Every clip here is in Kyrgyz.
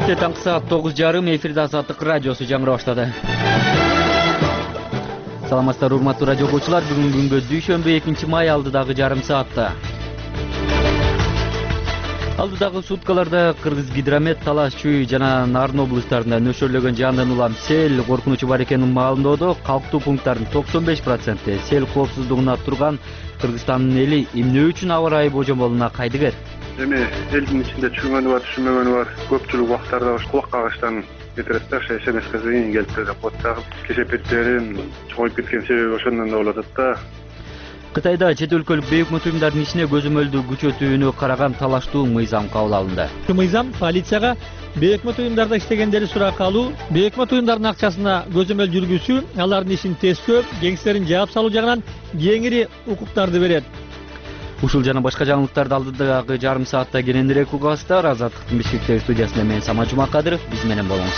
Кечте таңкы саат 9:30 эфирде Азаттык радиосу жаңыра баштады. Саламатсыздар урматтуу радио окуучулар, бүгүнкү күнгө дүйшөмбү 2-май алдыдагы жарым саатта. Алдыдагы суткаларда Кыргызгидромет Талаш, Чүй жана Нарын облустарында нөшөрлөгөн жаандан улам сел коркунучу бар экенин маалымдоодо. Калктуу пункттардын 95% сел коопсуздугун турган Кыргызстандын эли эмне үчүн аба ырайы божомолуна кайдыгер? Эми элдин ичинде түшүнгөнү бар, түшүнмөгөнү бар. Көпчүлүк убактарда кулак кагыштан кетирет да, СМС-ке келип деп коет. Кесепеттерин чоңоюп кеткен себеби ошондон да болот да. Кытайда чет өлкөлүк бейөкмөт уюмдардын ишине көзөмөлдүү күчөтүүнү караган талаштуу мыйзам кабыл алынды. Мыйзам полицияга бейөкмөт уюмдарда иштегендерди суракка алуу, бейөкмөт уюмдардын акчасына көзөмөл жүргүзүү, алардын ишин тескөө, кеңстерин жаап салуу жагынан кеңири укуктарды берет. Ушул жана башка жаңылыктарды алдыдагы жарым саатта кененирээк угасыздар. Азаттыктын Бишкектеги студиясында мен Самат Жумакадыров, биз менен болуңуз.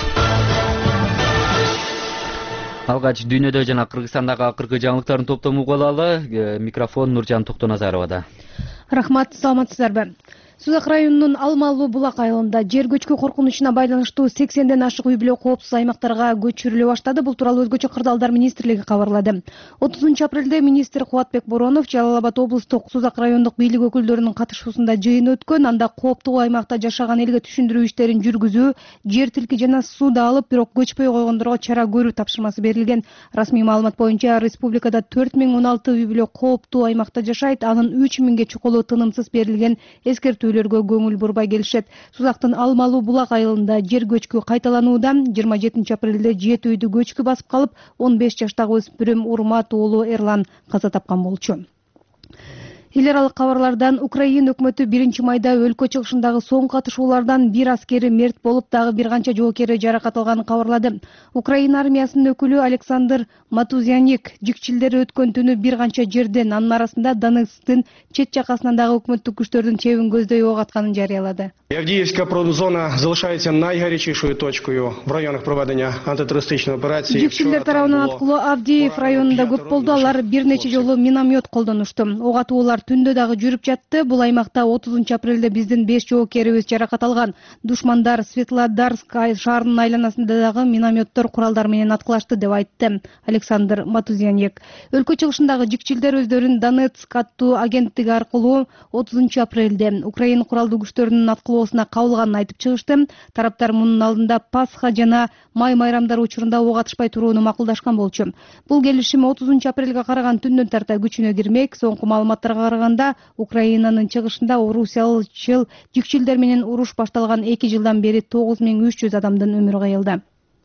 Алгач дүйнөдө жана Кыргызстандагы акыркы жаңылыктардын топтомун угуп алалы. Микрофон Нуржан Токтоназаровада. Рахмат, саламатсыздарбы? Сузак районунун Алмалуу Булак айылында жер көчкү коркунучуна байланыштуу 80ден ашык үй бүлө коопсуз аймактарга көчүрүлө баштады. Бул тууралуу Өзгөчө кырдаалдар министрлиги кабарлады. 30 апрелде министр Кубатбек Боронов Жалал Абад облустук Сузак райондук бийлик өкүлдөрүнүн катышуусунда жыйын өткөн. Анда кооптуу аймакта жашаган элге түшүндүрүү иштерин жүргүзүү, жер тилки жана сууду алып, бирок көчпөй койгондорго чара көрүү тапшырмасы берилген. Расмий маалымат боюнча республикада 4016 үй бүлө кооптуу аймакта жашайт. Анын 3000ге чукулу тынымсыз берилген эскертүүлөргө көңүл бурбай келишет. Сузактын Алмалуу Булак айылында жер көчкү кайталанууда. 27 апрелде 7 үйдү көчкү басып калып, 15 жаштагы өспүрүм Урмат уулу Эрлан каза тапкан болчу. Эл аралык кабарлардан Украина өкмөтү 1-майда өлкө чыгышындагы соңку катышуулардан бир аскери мерт болуп, дагы бир канча жоокери жаракат алганын кабарлады. Украина армиясынын өкүлү Александр Матузяник жикчилдери өткөн түнү бир канча жерден, анын арасында Донецктин чет жакасынан дагы өкмөттүк күчтөрдүн чебин көздөй ок атканын жарыялады. Авдіївська промзона залишається найгарячішою точкою в районах проведення антитерористичної операції. Жикчилдер тарабынан аткылоо Авдіїв районунда көп болду. Алар бир нече жолу миномет колдонушту. Ок атуулар түндө дагы жүрүп жатты. Бул аймакта 30 апрелде биздин 5 жоокерибиз жаракат алган. Душмандар Светлодарск шаарынын айланасында дагы минометтор куралдар менен аткылашты деп айтты Александр Матузяник. Өлкө чыгышындагы жикчилдер өздөрүн Донецк аттуу агенттиги аркылуу 30 апрелде Украина куралдуу күчтөрүнүн аткылоосуна кабылганын айтып чыгышты. Тараптар мунун алдында Пасха жана май майрамдар учурунда ок атышпай турууну макулдашкан болчу. Бул келишим 30 апрелге караган түндөн тарта күчүнө кирмек. Соңку маалыматтарга караганда Украинанын чыгышында орусиялчыл жикчилдер менен уруш башталган 2 жылдан бери 9300 адамдын өмүрү кыйылды.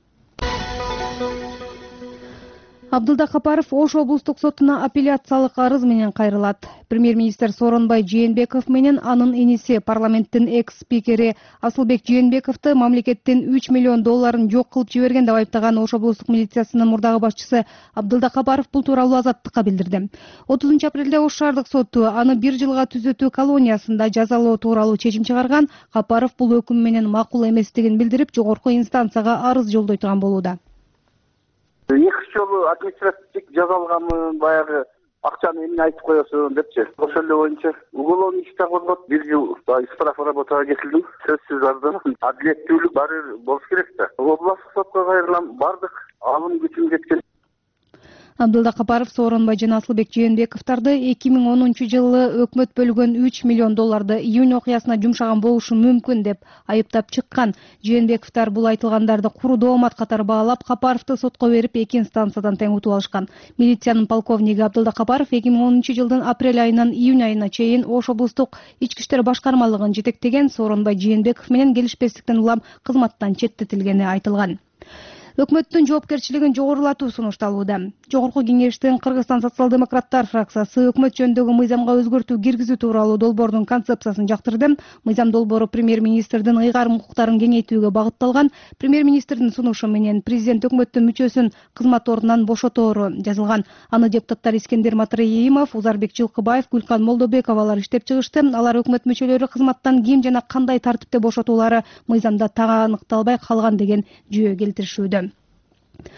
Абдылда Капаров Ош облустук сотуна апелляциялык арыз менен кайрылат. Премьер-министр Сооронбай Жээнбеков менен анын иниси парламенттин экс-спикери Асылбек Жээнбековду мамлекеттин 3 миллион долларын жок кылып жиберген деп айыптаган Ош облустук милициясынын мурдагы башчысы Абдылда Капаров бул тууралуу Азаттыкка билдирди. 30 апрелде Ош шаардык соту аны 1 жылга түзөтүү колониясында жазалоо тууралуу чечим чыгарган. Капаров бул өкүм менен макул эместигин билдирип, жогорку инстанцияга арыз жолдой турган болууда. Эки жолу административдик жазалганмын, баягы акчаны эмне айтып коесуң депчи. Ошол эле боюнча уголовный иште козгоп 1 жыл исправка работага кетилдим. Сөзсүз арызданам. Адилеттүүлүк баары болуш керек да. Областтык сотко кайрылам, бардык алым күчүм жеткен. Абдылда Капаров Сооронбай жана Асылбек Жээнбековдорду 2010 жылы өкмөт бөлгөн 3 миллион долларды июнь окуясына жумшаган болушу мүмкүн деп айыптап чыккан. Жээнбековдор бул айтылгандарды куру доомат катары баалап, Капаровду сотко берип, 2 инстанциядан тең утуп алышкан. Милициянын полковниги Абдылда Капаров 2010 жылдын апрель айынан июнь айына чейин Ош облустук ички иштер башкармалыгын жетектеген. Сооронбай Жээнбеков менен келишпестиктен улам кызматтан четтетилгени айтылган. Өкмөттүн жоопкерчилигин жогорулатуу сунушталууда. Жогорку кеңештин Кыргызстан социал-демократтар фракциясы өкмөт жөнүндөгү мыйзамга өзгөртүү киргизүү тууралуу долбоордун концепциясын жактырды. Мыйзам долбоору премьер-министрдин ыйгарым укуктарын кеңейтүүгө багытталган. Премьер-министрдин сунушу менен президент өкмөттүн мүчөсүн кызмат ордунан бошотору жазылган. Аны депутаттар Искендер Матраимов, Узарбек Жылкыбаев, Гүлкан Молдобековалар иштеп чыгышты. Алар өкмөт мүчөлөрү кызматтан ким жана кандай тартипте бошотуулары мыйзамда так аныкталбай калган деген жүйө келтиришүүдө.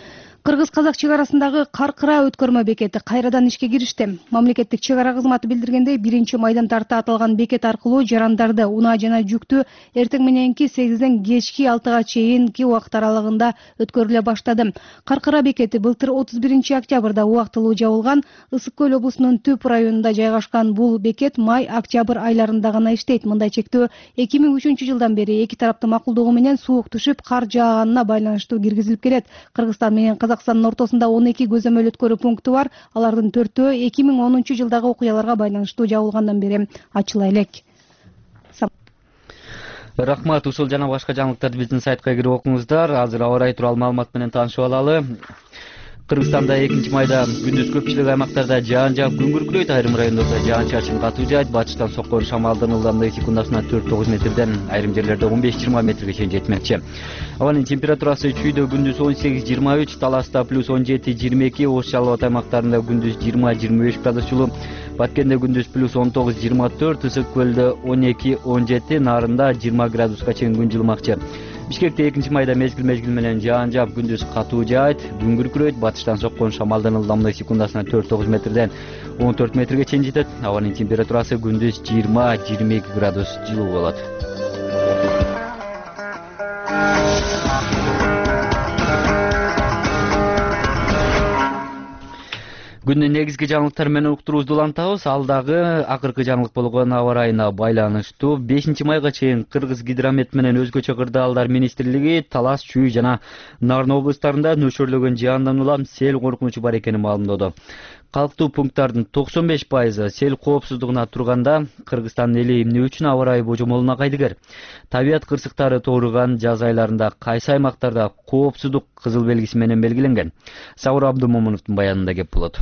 Кыргыз-казак чек арасындагы Каркыра өткөрмө бекети кайрадан ишке киришти. Мамлекеттик чек ара кызматы билдиргендей, 1-майдан тарта аталган бекет аркылуу жарандарды, унаа жана жүктү эртең мененки 8ден кечки 6га чейинки убакыт аралыгында өткөрүлө баштады. Каркыра бекети былтыр 31-октябрда убактылуу жабылган. Ысык көл облусунун Түп районунда жайгашкан бул бекет май-октябрь айларында гана иштейт. Мындай чектөө 2003-жылдан бери эки тараптын макулдугу менен суук түшүп, кар жааганына байланыштуу киргизилип келет. Кыргызстан менен Казакстандын ортосунда 12 көзөмөл өткөрүү пункту бар. Алардын 4-өө 2010-жылдагы окуяларга байланыштуу жабылгандан бери ачыла элек. Рахмат. Ушул жана башка жаңылыктарды биздин сайтка кирип окуңуздар. Азыр аба ырайы тууралуу маалымат менен таанышып алалы. Кыргызстанда 2-майда күндүз көпчүлүк аймактарда жаан жаап күн күркүрөйт, айрым райондордо жаан-чачын катуу жаайт. Батыштан соккон шамалдын ылдамдыгы секундасына 4-9 метрден, айрым жерлерде 15-20 метрге чейин жетмекчи. Абанын температурасы чүйдө күндүз 18-23, Таласта плюс 17-22, Ош Жалал Абад аймактарында күндүз 20-25 градус жылуу, Баткенде күндүз плюс 19-24, Ысык көлдө 12-17, Нарында 20 градуска чейин күн жылымакчы. Бишкекте 2-майда мезгил менен жаан жаап күндүз катуу жаайт, күн күркүрөйт. Батыштан соккон шамалдын ылдамдыгы секундасына 4-9 метрден 14 метрге чейин жетет. Абанын температурасы күндүз 20-22 градус жылуу болот. Күндүн негизги жаңылыктары менен уктуруубузду улантабыз. Ал дагы акыркы жаңылык болгон аба ырайына байланыштуу. 5-майга чейин Кыргызгидромет менен өзгөчө кырдаалдар министрлиги Талас, Чүй жана Нарын облустарында нөшөрлөгөн жаандан улам сел коркунучу бар экенин маалымдоду. Калктуу пункттардын 95% сел коопсуздугуна турганда, Кыргызстан эли эмне үчүн аба ырайы божомолуна кайдыгер? Табият кырсыктары тууруган жаз айларында кайсы аймактарда коопсуздук кызыл белгиси менен белгиленген? Сабыр Абдымомуновдун баянында кеп болот.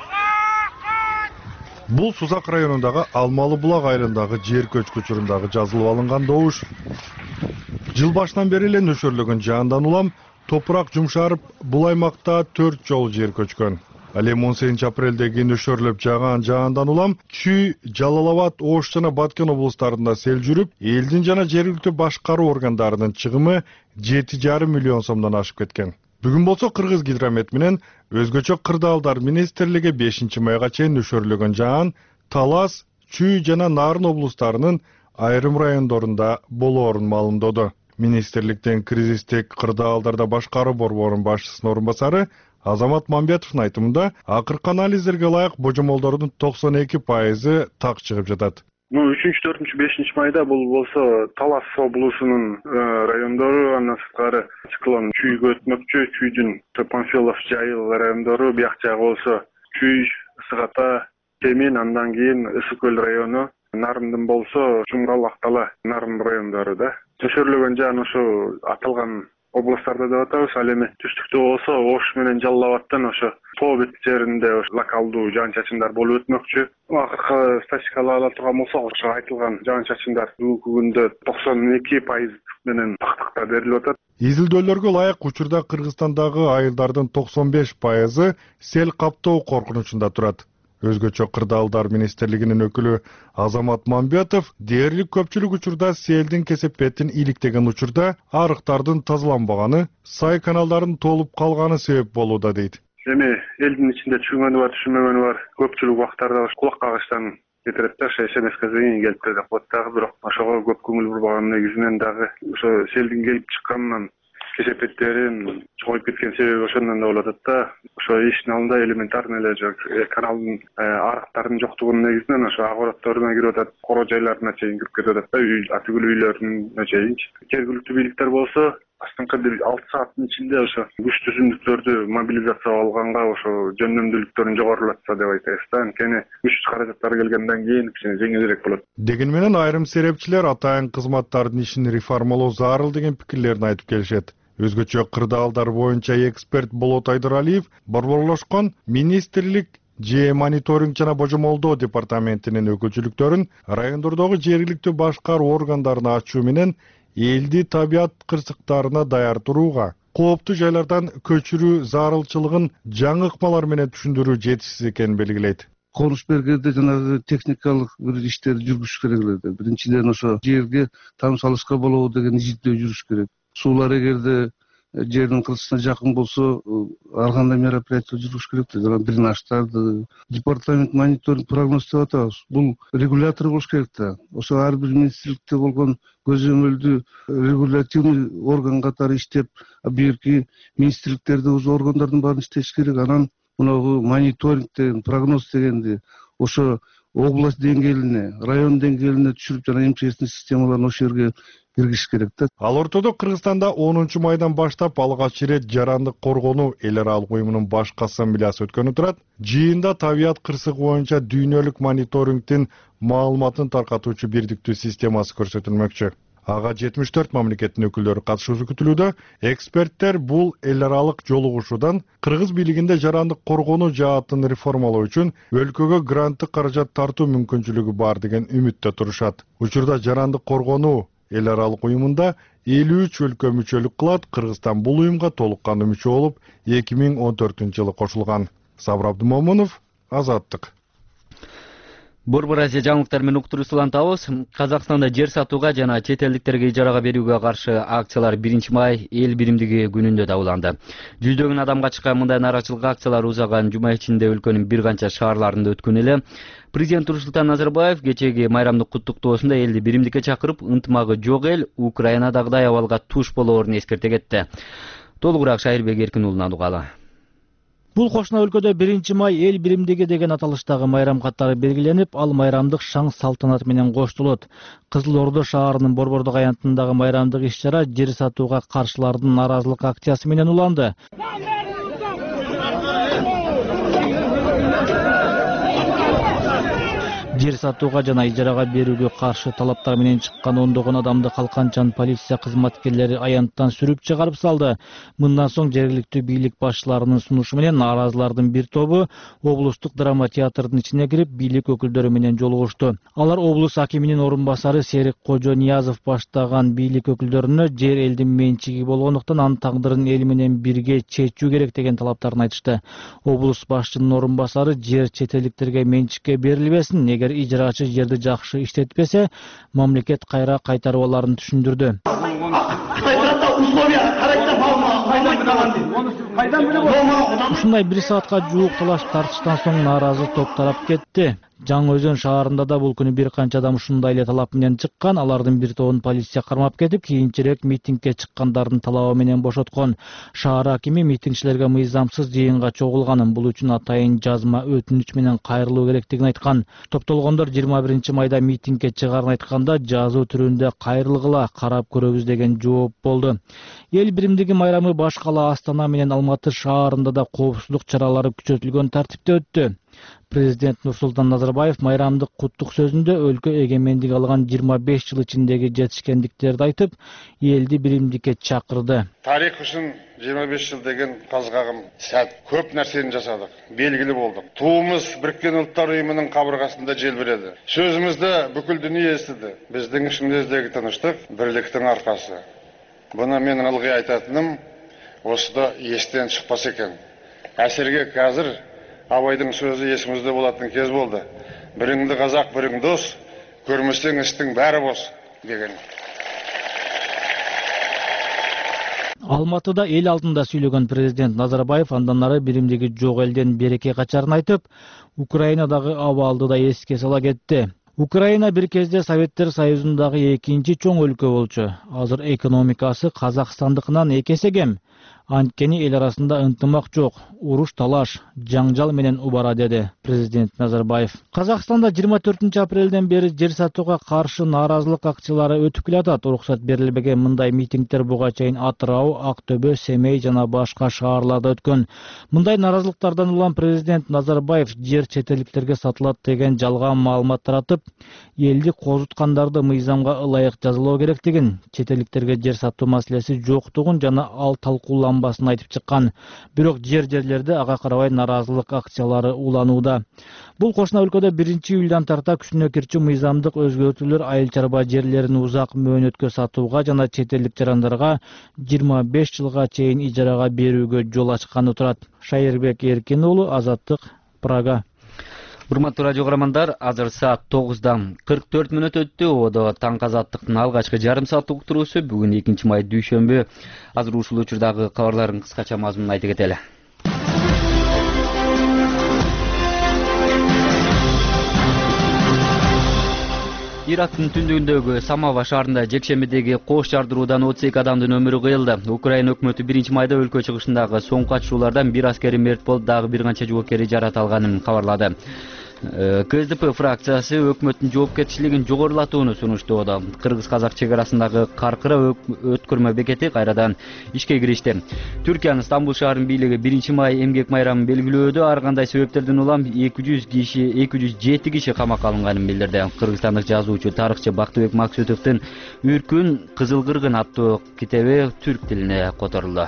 Бул Сузак районундагы Алмалы булак айылындагы жер көчкү учурундагы жазылып алынган добуш. Жыл башынан бери эле нөшөрлөгөн жаандан улам топурак жумшарып, бул аймакта 4 жолу жер көчкөн. Ал эми 18-апрелдеги нөшөрлөп жааган жаандан улам Чүй, Жалал Абад, Ош жана Баткен облустарында сел жүрүп, элдин жана жергиликтүү башкаруу органдарынын чыгымы 7,5 миллион сомдон ашып кеткен. Бүгүн болсо Кыргызгидромет менен өзгөчө кырдаалдар министрлиги 5-майга чейин нөшөрлөгөн жаан Талас, Чүй жана Нарын облустарынын айрым райондорунда болоорун маалымдоду. Министрликтин кризистик кырдаалдарда башкаруу борборунун башчысынын орун басары Азамат Мамбетовдун айтымында, акыркы анализдерге ылайык божомолдордун 92% так чыгып жатат. 3-4-5-майда бул болсо Талас облусунун райондору, андан сырткары циклон Чүйгө өтмөкчү, Чүйдүн Панфилов, Жайыл райондору, бияк жагы болсо Чүй, Ысык Ата, Темин, андан кийин Ысык көл району, Нарындын болсо Жумгал, Актала, Нарын райондору да. Нөшөрлөгөн жаан ошо аталган областарда деп атабыз. Ал эми түштүктө болсо Ош менен Жалал Абадтан ошо тоо бет жеринде локалдуу жаан-чачындар болуп өтмөкчү. Акыркы статистикалар ала турган болсок, ошо айтылган жаан-чачындар бүгүнкү күндө 92% менен тактыкта берилип атат. Изилдөөлөргө ылайык учурда Кыргызстандагы айылдардын 95% сел каптоо коркунучунда турат. Өзгөчө кырдаалдар министрлигинин өкүлү Азамат Мамбетов дээрлик көпчүлүк учурда селдин кесепетин иликтеген учурда арыктардын тазаланбаганы, сай каналдардын толуп калганы себеп болууда дейт. Эми элдин ичинде түшүнгөнү бар, түшүнмөгөнү бар. Көпчүлүк убактарда кулак кагыштан кетирет да, СМС-ке зыйын келип деп коет дагы, бирок ошого көп көңүл бурбаган негизинен дагы ошо селдин келип чыкканынан кесепеттерин чоңоюп кеткен себеби ошондон да болуп атат да. Ошо эшиктин алдында элементарный эле каналдын арыктардын жоктугунун негизинен ошо огороддоруна кирип атат, коро жайларына чейин кирип кетип атат да, атүгүл үйлөрүнө чейинчи. Жергиликтүү бийликтер болсо астыңкы 6 сааттын ичинде ошо күч түзүмдүктөрдү мобилизация алганга ошо жөндөмдүүлүктөрүн жогорулатса деп айтабыз да. Анткени күч каражаттар келгенден кийин кичине жеңилирээк болот. Деген менен айрым серепчилер атайын кызматтардын ишин реформалоо зарыл деген пикирлерин айтып келишет. Өзгөчө кырдаалдар боюнча эксперт Болот Айдыралиев борборлошкон министрлик мониторинг жана божомолдоо департаментинин өкүлчүлүктөрүн райондордогу жергиликтүү башкаруу органдарын ачуу менен элди табият кырсыктарына даяр турууга, кооптуу жайлардан көчүрүү зарылчылыгын жаңы ыкмалар менен түшүндүрүү жетишсиз экенин белгилейт. Конуш бергенде жанагы техникалык бир иштерди жүргүзүш керек эле. Биринчиден ошо жерге там салышка болобу деген изилдөө жүрүш керек. Суулар эгерде жердин кырсысына жакын болсо ар кандай мероприятие жүргүш керек да, жана дренаждарды департамент мониторинг прогноз деп атабыз. Бул регулятор болуш керек да. Ошо ар бир министрликте болгон көзөмөлдүү регулятивный орган катары иштеп, бирки министрликтерде уже органдардын баарын иштеш керек. Анан мынагу мониторинг деген, прогноз дегенди ошо область деңгээлине, район деңгээлине түшүрүп, жана МЧСтин системаларын ошол жерге киргизиш керек да. Ал ортодо Кыргызстанда 10-майдан баштап алгач ирет жарандык коргонуу эл аралык уюмунун баш ассамблеясы өткөнү турат. Жыйында табият кырсыгы боюнча дүйнөлүк мониторингдин маалыматын таркатуучу бирдиктүү системасы көрсөтүлмөкчү. Ага 74 мамлекеттин өкүлдөрү катышуусу күтүлүүдө. Эксперттер бул эл аралык жолугушуудан кыргыз бийлигинде жарандык коргонуу жаатын реформалоо үчүн өлкөгө гранттык каражат тартуу мүмкүнчүлүгү бар деген үмүттө турушат. Учурда жарандык коргонуу эл аралык уюмунда 53 өлкө мүчөлүк кылат. Кыргызстан бул уюмга толук кандуу мүчө болуп 2014-жылы кошулган. Сабыр Абдымомунов, Азаттык. Борбор Азия жаңылыктары менен уктуруусулантабыз. Казакстанда жер сатууга жана чет элдиктерге ижарага берүүгө каршы акциялар 1-май эл биримдиги күнүндө дабыланды. Жүздөгөн адамга чыккан мындай нааразычылык акциялары узаган жума ичинде өлкөнүн бир канча шаарларында өткөн эле. Президент Нурсултан Назарбаев кечеги майрамдык куттуктоосунда элди биримдикке чакырып, ынтымагы жок эл Украинадагыдай абалга туш болоорун эскерте кетти. Толугураак Шайырбек Эркин уулунан угалы. Бул кошуна өлкөдө 1-май эл биримдиги деген аталыштагы майрам катары белгиленип, ал майрамдык шаң салтанат менен коштолот. Кызыл Ордо шаарынын Борбордук аянтындагы майрамдык иш-чара жер сатууга каршылардын нааразылык акциясы менен уланды. Жер сатууга жана ижарага берүүгө каршы талаптар менен чыккан ондогон адамды калканчан полиция кызматкерлери аянттан сүрүп чыгарып салды. Мындан соң жергиликтүү бийлик башчыларынын сунушу менен нааразылардын бир тобу облустук драма театрдын ичине кирип, бийлик өкүлдөрү менен жолугушту. Алар облус акиминин орун басары Серик Кожониязов баштаган бийлик өкүлдөрүнө жер элдин менчиги болгондуктан анын тагдырын эл менен бирге чечүү керек деген талаптарын айтышты. Облус башчынын орун басары жер чет элдиктерге менчикке берилбесин, эгер ижарачы жерди жакшы иштетпесе, мамлекет кайра кайтарып аларын түшүндүрдү. Ушундай 1 саатка жуук талаш тартыштан соң нааразы топ тарап кетти. Жаңы Өзөн шаарында да бул күнү бир канча адам ушундай эле талап менен чыккан. Алардын бир тобун полиция кармап кетип, кийинчерээк митингге чыккандардын талабы менен бошоткон. Шаар акими митингчилерге мыйзамсыз жыйынга чогулганын, бул үчүн атайын жазма өтүнүч менен кайрылуу керектигин айткан. Топтолгондор 21-майда митингге чыгарын айтканда, жазуу түрүндө кайрылгыла, карап көрөбүз деген жооп болду. Эл биримдиги майрамы баш кала Астана менен Алматы шаарында да коопсуздук чаралары күчөтүлгөн тартипте өттү. Президент Нурсултан Назарбаев майрамдык куттук сөзүндө өлкө эгемендик алган 25 жыл ичиндеги жетишкендиктерди айтып, элди биримдикке чакырды. Тарих үчүн 25 жыл деген казгагым сәт. Көп нерсени жасадык, белгили болдук. Туумуз Бириккен Улуттар уюмунун кабыргасында желбиреди. Сөзүмүздө бүкүл дүйнө эстиди. Биздин ичимиздеги тынычтык бирликтин аркасы. Буну мен ылгый айтатыным, осуда эстен чыкпас экен. Әсерге қазір Абайдың сөзі есімізде болатын кез болды. Біріңді қазақ, бірің дос, көрмесең істің бәрі бос деген. Алматыда эл алдында сүйлөгөн президент Назарбаев андан ары биримдиги жок элден береке качарын айтып, Украинадагы абалды да эске сала кетти. Украина бир кезде Советтер Союзундагы экинчи чоң өлкө болчу. Азыр экономикасы Казакстандыкынан 2 эсе кем. Анткени эл арасында ынтымак жок, уруш талаш, жаңжал менен убара, деди президент Назарбаев. Казакстанда 24 апрелден бери жер сатууга каршы нааразылык акциялары өтүп келатат. Уруксат берилбеген мындай митингдер буга чейин Атырау, Актөбө, Семей жана башка шаарларда өткөн. Мындай нааразылыктардан улам президент Назарбаев жер чет элдиктерге сатылат деген жалган маалымат таратып, элди козуткандарды мыйзамга ылайык жазалоо керектигин, чет элдиктерге жер сатуу маселеси жоктугун жана ал талкууланбасын айтып чыккан. Бирок жерлерде ага карабай нааразылык акциялары уланууда. Бул кошуна өлкөдө 1-июлдан тарта күчүнө кирчү мыйзамдык өзгөртүүлөр айыл чарба жерлерин узак мөөнөткө сатууга жана чет элдик жарандарга 25 жылга чейин ижарага берүүгө жол ачканы турат. Шайырбек Эркин уулу, Азаттык, Прага. Урматтуу радио кагармандар, азыр саат 9:44 өттү. Одо Таң Азаттыктын алгачкы жарым сааттык уктуруусу бүгүн 2 май дүйшөмбү. Азыр ушул учурдагы кабарлардын кыскача мазмунун айтып кетели. Ирактын түндүгүндөгү Самава шаарында жекшембидеги кош жардыруудан 32 адамдын өмүрү кыйылды. Украина өкмөтү 1-майда өлкө чыгышындагы соңку катышуулардан бир аскери мерт болуп, дагы бир канча жоопкери жарат алганын кабарлады. КСДП фракциясы өкмөттүн жоопкерчилигин жогорулатууну сунуштоодо. Кыргыз-казак чек арасындагы Каркыра өткөрмө бекети кайрадан ишке киришти. Түркиянын Стамбул шаарынын бийлиги 1-май эмгек майрамын белгилөөдө ар кандай себептерден улам 207 киши камакка алынганын билдирди. Кыргызстандык жазуучу, тарыхчы Бактыбек Максутовдун «Үркүн Кызыл Кыргын» аттуу китеби түрк тилине которулду.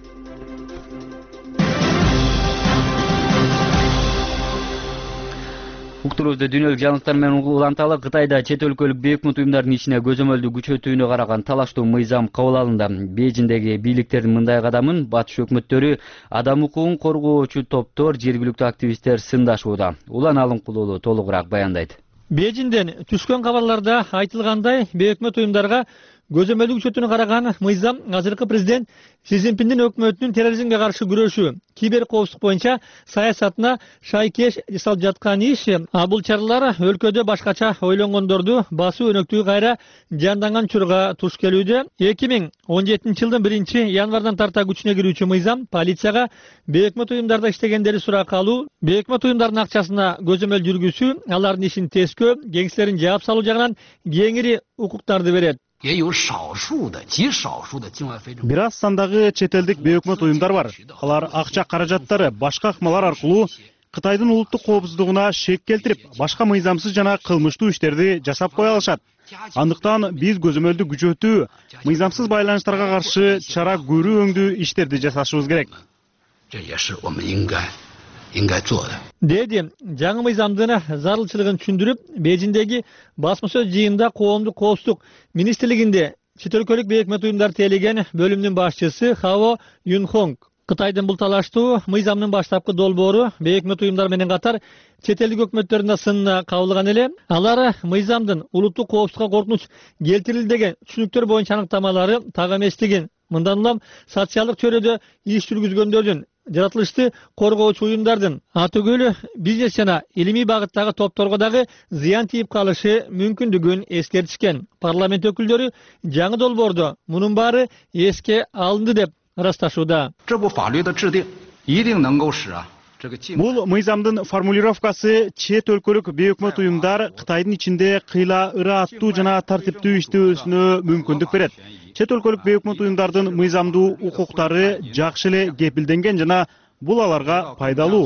Уктуруубузду дүйнөлүк жаңылыктар менен уланталы. Кытайда чет өлкөлүк бейөкмөт уюмдардын ичине көзөмөлдү күчөтүүнү караган талаштуу мыйзам кабыл алынды. Бейжиңдеги бийликтердин мындай кадамын батыш өкмөттөрү, адам укугун коргоочу топтор, жергиликтүү активисттер сындашууда. Улан Алымкулуулу толугураак баяндайт. Бейжиңден түшкөн кабарларда айтылгандай, бейөкмөт уюмдарга көзөмөлдү күчөтүүнү караган мыйзам азыркы президент Си Цзиньпиндин өкмөтүнүн терроризмге каршы күрөшүү, кибер коопсуздук боюнча саясатына шайкеш жасалып жаткан иш. Бул чаралар өлкөдө башкача ойлонгондорду басуу өнөктүгү кайра жанданган учурга туш келүүдө. 2017 жылдын 1-январдан тарта күчүнө кирүүчү мыйзам полицияга бейөкмөт уюмдарда иштегендерди суракка алуу, бейөкмөт уюмдардын акчасына көзөмөл жүргүзүү, алардын ишин тескөө, кеңсилерин жаап салуу жагынан кеңири укуктарды берет. Бир аз сандагы чет элдик бейөкмөт уюмдар бар. Алар акча каражаттары башка ыкмалар аркылуу Кытайдын улуттук коопсуздугуна шек келтирип, башка мыйзамсыз жана кылмыштуу иштерди жасап кое алышат. Андыктан биз көзөмөлдү күчөтүү, мыйзамсыз байланыштарга каршы чара көрүү өңдүү иштерди жасашыбыз керек. Деди жаңы мыйзамдын зарылчылыгын түшүндүрүп, Бейжиңдеги басма сөз жыйынында коомдук коопсуздук министрлигинде чет өлкөлүк бейөкмөт уюмдар тейлеген бөлүмдүн башчысы Хао Юнхонг. Кытайдын бул талаштуу мыйзамдын баштапкы долбоору бейөкмөт уюмдар менен катар чет элдик өкмөттөрдүн да сынына кабылган эле. Алар мыйзамдын улуттук коопсуздукка коркунуч келтирилди деген түшүнүктөр боюнча аныктамалары так эместигин, мындан улам социалдык чөйрөдө иш жүргүзгөндөрдүн, жаратылышты коргоочу уюмдардын, атүгүл бизнес жана илимий багыттагы топторго дагы зыян тийип калышы мүмкүндүгүн эскертишкен. Парламент өкүлдөрү жаңы долбоордо мунун баары эске алынды деп ырасташууда. Бул мыйзамдын формулировкасы чет өлкөлүк бейөкмөт уюмдар Кытайдын ичинде кыйла ырааттуу жана тартиптүү иштөөсүнө мүмкүндүк берет. Чет өлкөлүк бейөкмөт уюмдардын мыйзамдуу укуктары жакшы эле кепилденген жана бул аларга пайдалуу.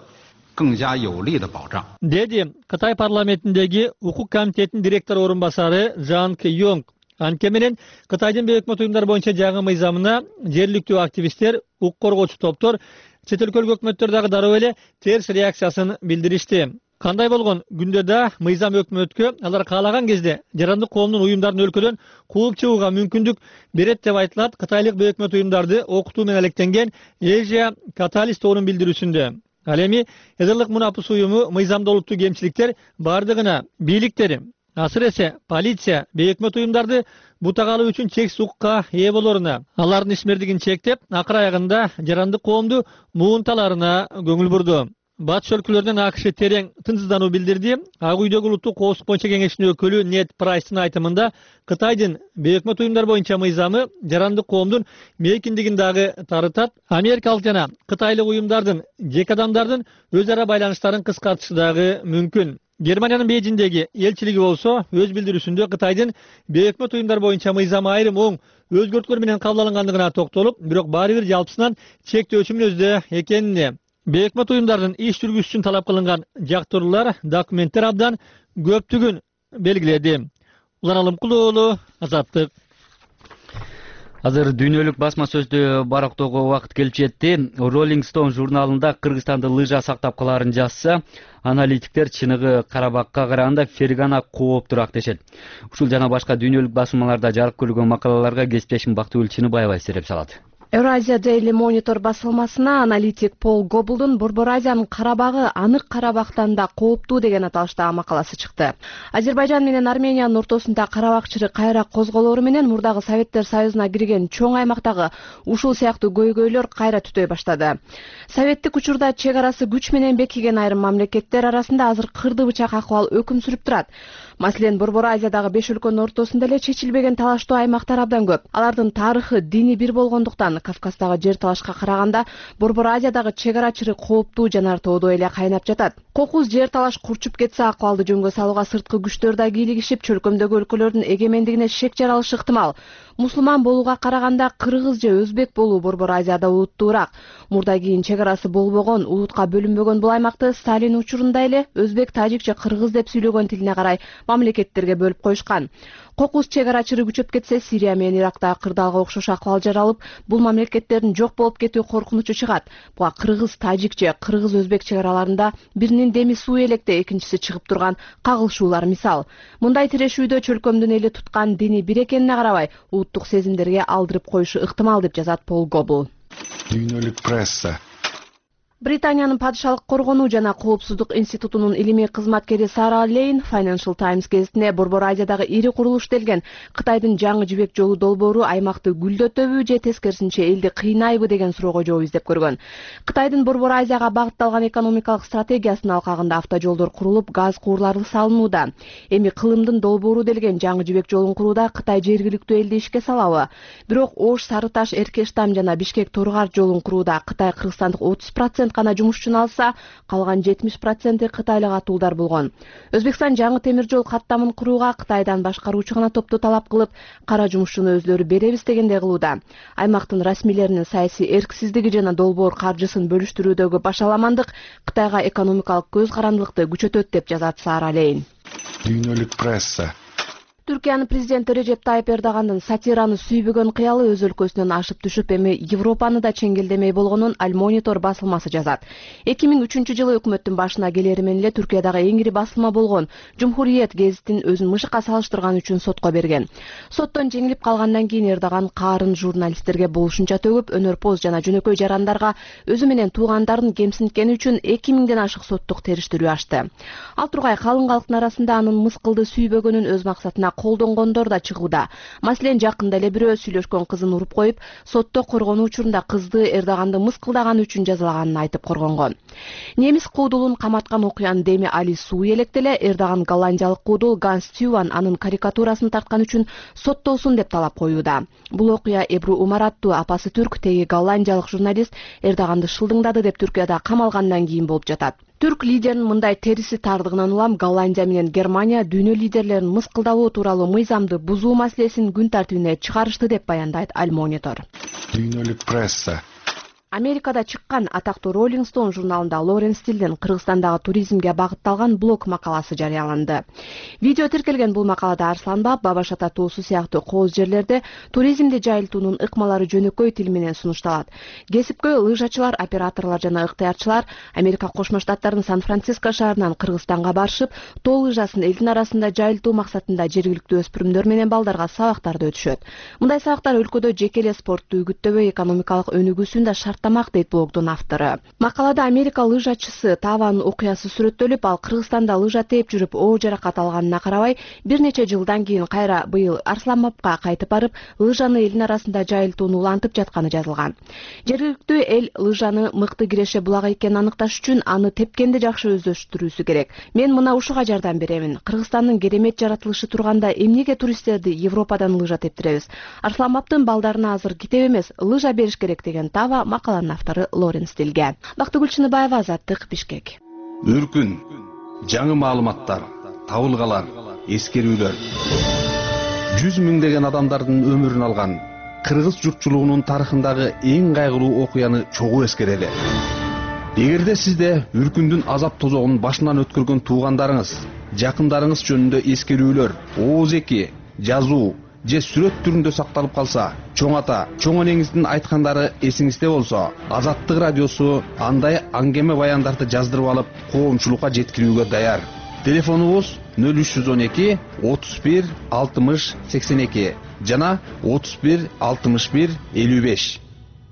Деди Кытай парламентиндеги укук комитетинин директор орун басары Жан Кйонг. Анткени менен Кытайдын бейөкмөт уюмдар боюнча жаңы мыйзамына жергиликтүү активисттер, укук коргоочу топтор, чет өлкөлүк өкмөттөр дагы дароо эле терс реакциясын билдиришти. Кандай болгон күндө да мыйзам өкмөткө алар каалаган кезде жарандык коомдун уюмдарын өлкөдөн кууп чыгууга мүмкүндүк берет деп айтылат Кытайлык бейөкмөт уюмдарды окутуу менен алектенген Asia Catalyst тобунун билдирүүсүндө. Ал эми Эдерлик Мунапус уюму мыйзамда олуттуу кемчиликтер бардыгына бийликтери, асыресе полиция бейөкмөт уюмдарды бутагалуу үчүн чексиз укукка ээ болоруна, алардын ишмердигин чектеп, акыр аягында жарандык коомду муунталарына көңүл бурду. Батыш өлкөлөрүнөн АКШ терең тынчсыздануу билдирди. Ак үйдөгү улуттук коопсуздук боюнча кеңешчинин өкүлү Нед Прайстын айтымында Кытайдын бейөкмөт уюмдар боюнча мыйзамы жарандык коомдун мейкиндигин дагы тарытат. Америкалык жана кытайлык уюмдардын, жеке адамдардын өз ара байланыштарын кыскартышы дагы мүмкүн. Германиянын Бейжиңдеги элчилиги болсо өз билдирүүсүндө Кытайдын бейөкмөт уюмдар боюнча мыйзамы айрым оң өзгөртүүлөр менен кабыл алынгандыгына токтолуп, бирок баары бир жалпысынан чектөөчү мүнөздө экенине. Бейөкмөт уюмдардын иш жүргүзүш үчүн талап кылынган жактыруулар, документтер абдан көптүгүн белгиледи. Улан Алымкулуулу, Азаттык. Азыр дүйнөлүк басма сөздү барактоого убакыт келип жетти. Rolling Stone журналында Кыргызстанды лыжа сактап калаарын жазса, аналитиктер чыныгы Карабакка караганда Фергана кооптураак дешет. Ушул жана башка дүйнөлүк басмаларда жарык көргөн макалаларга кесиптешим Бактыгүл Чыныбаева эсереп салат. Eurasia Daily Monitor басылмасына аналитик Пол Гобблдун Борбор Азиянын Карабагы анык Карабактан да кооптуу деген аталыштагы макаласы чыкты. Азербайжан менен Армениянын ортосунда Карабак чыры кайра козголору менен мурдагы Советтер Союзуна кирген чоң аймактагы ушул сыяктуу көйгөйлөр кайра түтөй баштады. Советтик учурда чек арасы күч менен бекиген айрым мамлекеттер арасында азыр кырды бычак акыбал өкүм сүрүп турат. Маселен, Борбор Азиядагы 5 өлкөнүн ортосунда эле чечилбеген талаштуу аймактар абдан көп. Алардын тарыхы, дини бир болгондуктан Кавказдагы жер талашка караганда Борбор Азиядагы чек ара чыры кооптуу жанар тоодой эле кайнап жатат. Кокус жер талаш курчуп кетсе акыбалды жөнгө салууга сырткы күчтөр да кийлигишип, чөлкөмдөгү өлкөлөрдүн эгемендигине шек жаралышы ыктымал. Мусулман болууга караганда кыргыз же өзбек болуу Борбор Азияда улуттуураак. Мурда кийин чек арасы болбогон, улутка бөлүнбөгөн бул аймакты Сталин учурунда эле өзбек, тажик же кыргыз деп сүйлөгөн тилине карай мамлекеттерге бөлүп коюшкан. Кокус чек ара чыры күчөп кетсе, Сирия менен Ирактагы кырдаалга окшош акыбал жаралып, бул мамлекеттердин жок болуп кетүү коркунучу чыгат. Буга кыргыз, тажик же кыргыз, өзбек чек араларында биринин деми суу электе, экинчиси чыгып турган кагылышуулар мисал. Мындай тирешүүдө чөлкөмдүн эли туткан дини бир экенине карабай, улуттук сезимдерге алдырып коюшу ыктымал деп жазат Пол Гоббл. Дүйнөлүк пресса. Британиянын падышалык коргонуу жана коопсуздук институтунун илимий кызматкери Сара Лейн Financial Times гезитине Борбор Азиядагы ири курулуш делген Кытайдын жаңы жибек жолу долбоору аймакты гүлдөтөбү же тескерисинче элди кыйнайбы деген суроого жооп издеп көргөн. Кытайдын Борбор Азияга багытталган экономикалык стратегиясынын алкагында автожолдор курулуп, газ куурлары салынууда. Эми кылымдын долбоору делген жаңы жибек жолун курууда Кытай жергиликтүү элди ишке салабы? Бирок Ош, Сарыташ, Эркештам жана Бишкек Торгар жолун курууда Кытай кыргызстандык 30% гана жумушчуну алса, калган 70% кытайлык атуулдар болгон. Өзбекстан жаңы темир жол каттамын курууга Кытайдан башкаруучу гана топту талап кылып, кара жумушчуну өзлөрү беребиз дегендей кылууда. Аймактын расмийлеринин саясий эрксиздиги жана долбоор каржысын бөлүштүрүүдөгү башаламандык Кытайга экономикалык көз карандылыкты күчөтөт деп жазат Сара Лейн. Дүйнөлүк пресса. Түркиянын президенти Режеп Тайып Эрдогандын сатираны сүйбөгөн кыялы өз өлкөсүнөн ашып түшүп, эми Европаны да чеңгелдемей болгонун Al Monitor басылмасы жазат. 2003-жылы өкмөттүн башына келери менен эле Түркиядагы эң ири басылма болгон Cumhuriyet гезитин өзүн мышыкка салыштырган үчүн сотко берген. Соттон жеңилип калгандан кийин Эрдоган каарын журналисттерге болушунча төгүп, өнөрпоз жана жөнөкөй жарандарга өзү менен туугандарын кемсинткени үчүн 2000ден ашык соттук териштирүү ачты. Ал тургай калың калктын арасында анын мыскылды сүйбөгөнүн өз максатына колдонгондор да чыгууда. Маселен, жакында эле бирөө сүйлөшкөн кызын уруп коюп, сотто коргонуу учурунда кызды Эрдоганды мыскылдаганы үчүн жазалаганын айтып коргонгон. Немис куудулун каматкан окуянын деми али суу электе эле Эрдоган голландиялык куудул Ганс Тюван анын карикатурасын тарткан үчүн соттолсун деп талап коюуда. Бул окуя Эбру Умар аттуу апасы түрк, теги голландиялык журналист Эрдоганды шылдыңдады деп Түркияда камалгандан кийин болуп жатат. Түрк лидеринин мындай териси тардыгынан улам Голландия менен Германия дүйнө лидерлерин мыскылдабоо тууралуу мыйзамды бузуу маселесин күн тартибине чыгарышты деп баяндайт Al Monitor. Дүйнөлүк пресса. Америкада чыккан атактуу Rolling Stone журналында Лорен Стилдин Кыргызстандагы туризмге багытталган блог макаласы жарыяланды. Видео тиркелген бул макалада Арсланбаб, Бабаш Ата туусу сыяктуу кооз жерлерде туризмди жайылтуунун ыкмалары жөнөкөй тил менен сунушталат. Кесипкөй лыжачылар, операторлор жана ыктыярчылар Америка Кошмо Штаттарынын Сан-Франциско шаарынан Кыргызстанга барышып, тоо лыжасын элдин арасында жайылтуу максатында жергиликтүү өспүрүмдөр менен балдарга сабактарды өтүшөт. Мындай сабактар өлкөдө жеке эле спортту үгүттөбөй экономикалык өнүгүүсүн да тамак дейт блогдун автору. Макалада Америка лыжачысы Таванын окуясы сүрөттөлүп, ал Кыргызстанда лыжа тээп жүрүп оо жаракат алганына карабай, бир нече жылдан кийин кайра быйыл Арсланбабка кайтып барып, лыжаны элдин арасында жайылтууну улантып жатканы жазылган. Жергиликтүү эл лыжаны мыкты киреше булагы экенин аныкташ үчүн аны тепкенди жакшы өздөштүрүүсү керек. Мен мына ушуга жардам беремин. Кыргызстандын керемет жаратылышы турганда эмнеге туристтерди Европадан лыжа тептиребиз? Арсланбабдын балдарына азыр китеп эмес, лыжа бериш керек деген Тава макаланын автору Лорен Стилге. Бактыгүл Чыныбаева, Азаттык, Бишкек. Үркүн, жаңы маалыматтар, табылгалар, эскерүүлөр. 100 миңдеген адамдардын өмүрүн алган кыргыз журтчулугунун тарыхындагы эң кайгылуу окуяны чогуу эскерели. Эгерде сизде үркүндүн азап тозогун башынан өткөргөн туугандарыңыз, жакындарыңыз жөнүндө эскерүүлөр, ооз-эки, жазуу же сүрөт түрүндө сакталып калса, чоң ата, чоң энеңиздин айткандары эсиңизде болсо, Азаттык радиосу андай аңгеме баяндарды жаздырып алып, коомчулукка жеткирүүгө даяр. Телефонубуз 0312 31 60 82 жана 31 61 55.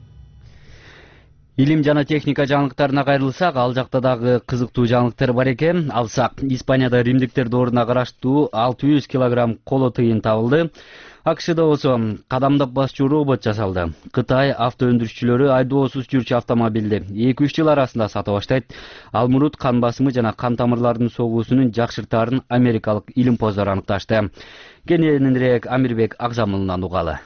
Илим жана техника жаңылыктарына кайрылсак, ал жакта дагы кызыктуу жаңылыктар бар экен. Алсак, Испанияда римдиктер дооруна караштуу 600 килограмм коло тыйын табылды. АКШда болсо кадамдап басчу робот жасалды. Кытай авто өндүрүүчүлөрү айдоосуз жүрчү автомобилди 2-3 жыл арасында сатып баштайт. Алмурут кан басымы жана кан тамырларынын согуусунун жакшыртаарын америкалык илимпоздор аныкташты. Кененирээк Амирбек Акзамылынан угалы.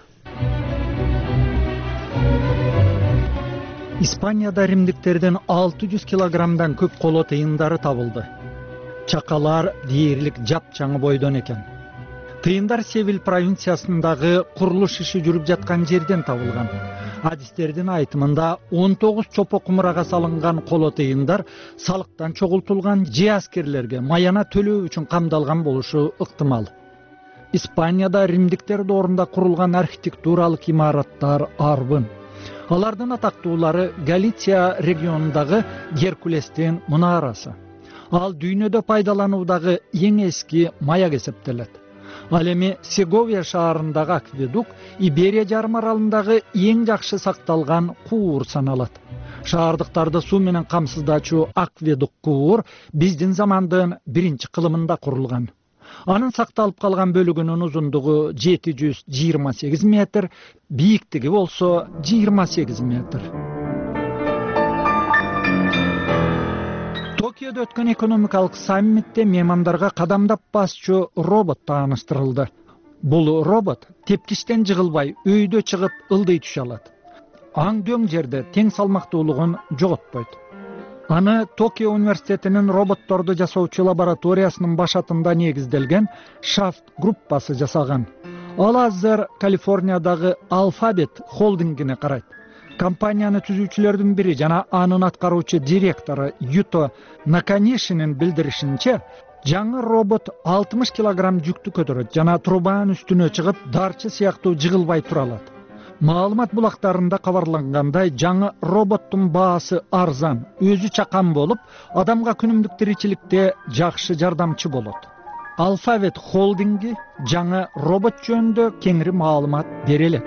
Испанияда римдиктерден 600 килограммдан көп коло тыйындары табылды. Чакалар дээрлик жапчаңы бойдон экен. Тыйындар Севиль провинциясындагы курулуш иши жүрүп жаткан жерден табылган. Адистердин айтымында 19 чопо кумурага салынган коло тыйындар салыктан чогултулган же аскерлерге маяна төлөө үчүн камдалган болушу ыктымал. Испанияда римдиктер доорунда курулган архитектуралык имараттар арбын. Алардын атактуулары Галиция регионундагы Геркулестин мунарасы. Ал дүйнөдө пайдалануудагы эң эски маяк эсептелет. Ал эми Сеговия шаарындагы акведук Иберия жарым аралындагы эң жакшы сакталган куур саналат. Шаардыктарды суу менен камсыздачу акведук куур биздин замандын 1-кылымында курулган. Анын сакталып калган бөлүгүнүн узундугу 728 метр, бийиктиги болсо 28 метр. Токиодо өткөн экономикалык саммитте меймандарга кадамдап басчу робот тааныштырылды. Бул робот тепкичтен жыгылбай өйдө чыгып ылдый түшө алат. Аң дөң жерде тең салмактуулугун жоготпойт. Аны Токио университетинин роботторду жасоочу лабораториясынын башатында негизделген Shaft группасы жасаган. Ал азыр Калифорниядагы Alphabet холдингине карайт. Компанияны түзүүчүлөрдүн бири жана анын аткаруучу директору Юто Наканишинин билдиришинче, жаңы робот 60 килограмм жүктү көтөрөт жана трубанын үстүнө чыгып, дарчы сыяктуу жыгылбай тура алат. Маалымат булактарында кабарлангандай, жаңы роботтун баасы арзан, өзү чакан болуп, адамга күнүмдүк тиричиликте жакшы жардамчы болот. Alphabet холдинги жаңы робот жөнүндө кеңири маалымат бере элек.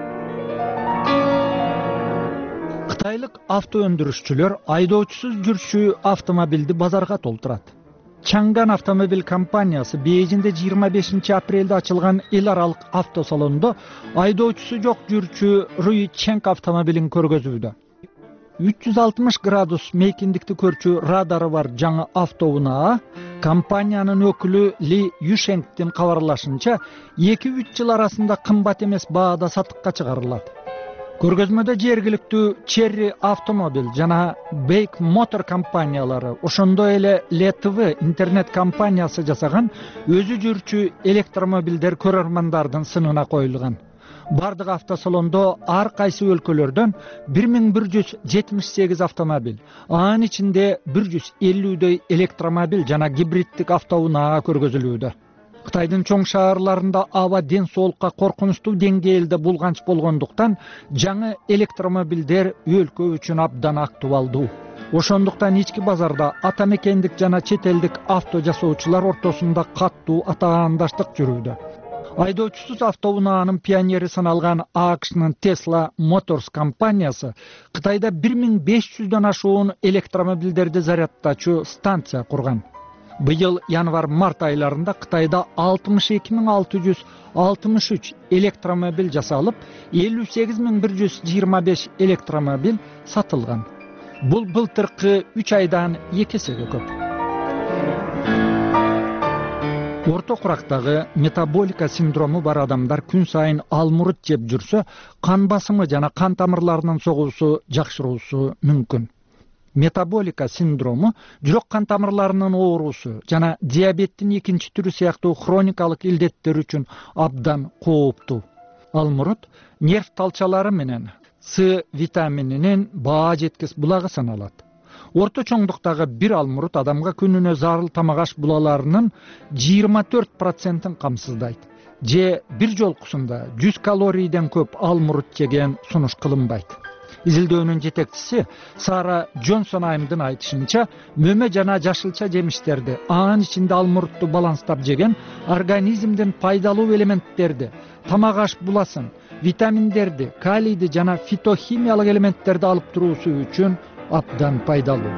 Кытайлык авто өндүрүүчүлөр айдоочусуз жүрчү автомобилди базарга толтурат. Чанган автомобиль компаниясы Бейжинде 25 апрелде ачылган эл аралык автосалондо айдоочусу жок жүрчү Руи Ченг автомобилин көргөзүүдө. 360 градус мейкиндикти көрчү радары бар жаңы автоунаа компаниянын өкүлү Ли Юшенгдин кабарлашынча 2-3 жыл арасында кымбат эмес баада сатыкка чыгарылат. Көргөзмөдө жергиликтүү Cherry автомобиль жана Bake Motor компаниялары, ошондой эле LTV интернет компаниясы жасаган өзү жүрчү электромобилдер көрөрмандардын сынына коюлган. Бардык автосалондо ар кайсы өлкөлөрдөн 1178 автомобиль, анын ичинде 150дөй электромобиль жана гибриддик автоунаа көргөзүлүүдө. Кытайдын чоң шаарларында аба ден соолукка коркунучтуу деңгээлде булганч болгондуктан жаңы электромобилдер өлкө үчүн абдан актуалдуу. Ошондуктан ички базарда ата мекендик жана чет элдик авто жасоочулар ортосунда каттуу атаандаштык жүрүүдө. Айдоочусуз автоунаанын пионери саналган АКШнын Tesla Motors компаниясы Кытайда 1500дөн ашуун электромобилдерди зарядтачу станция курган. Быйыл январь-март айларында Кытайда 62663 электромобиль жасалып, 58125 электромобиль сатылган. Бул былтыркы 3 айдан 2 эсеге көп. Орто курактагы метаболика синдрому бар адамдар күн сайын алмурут жеп жүрсө, кан басымы жана кан тамырларынын согуусу жакшыруусу мүмкүн. Метаболика синдрому жүрөк кан тамырларынын оорусу жана диабеттин 2-чи түрү сыяктуу хроникалык илдеттер үчүн абдан кооптуу. Алмурут нерв талчалары менен С витамининин баа жеткис булагы саналат. Орто чоңдуктагы бир алмурут адамга күнүнө зарыл тамак аш булаларынын 24%-ын камсыздайт. Же бир жолкусунда 100 калорийден көп алмурут жеген сунуш кылынбайт. Изилдөөнүн жетекчиси Сара Джонсон айымдын айтышынча, мөмө жана жашылча жемиштерди, анын ичинде алмурутту баланстап жеген организмдин пайдалуу элементтерди, тамак аш буласын, витаминдерди, калийди жана фитохимиялык элементтерди алып туруусу үчүн абдан пайдалуу.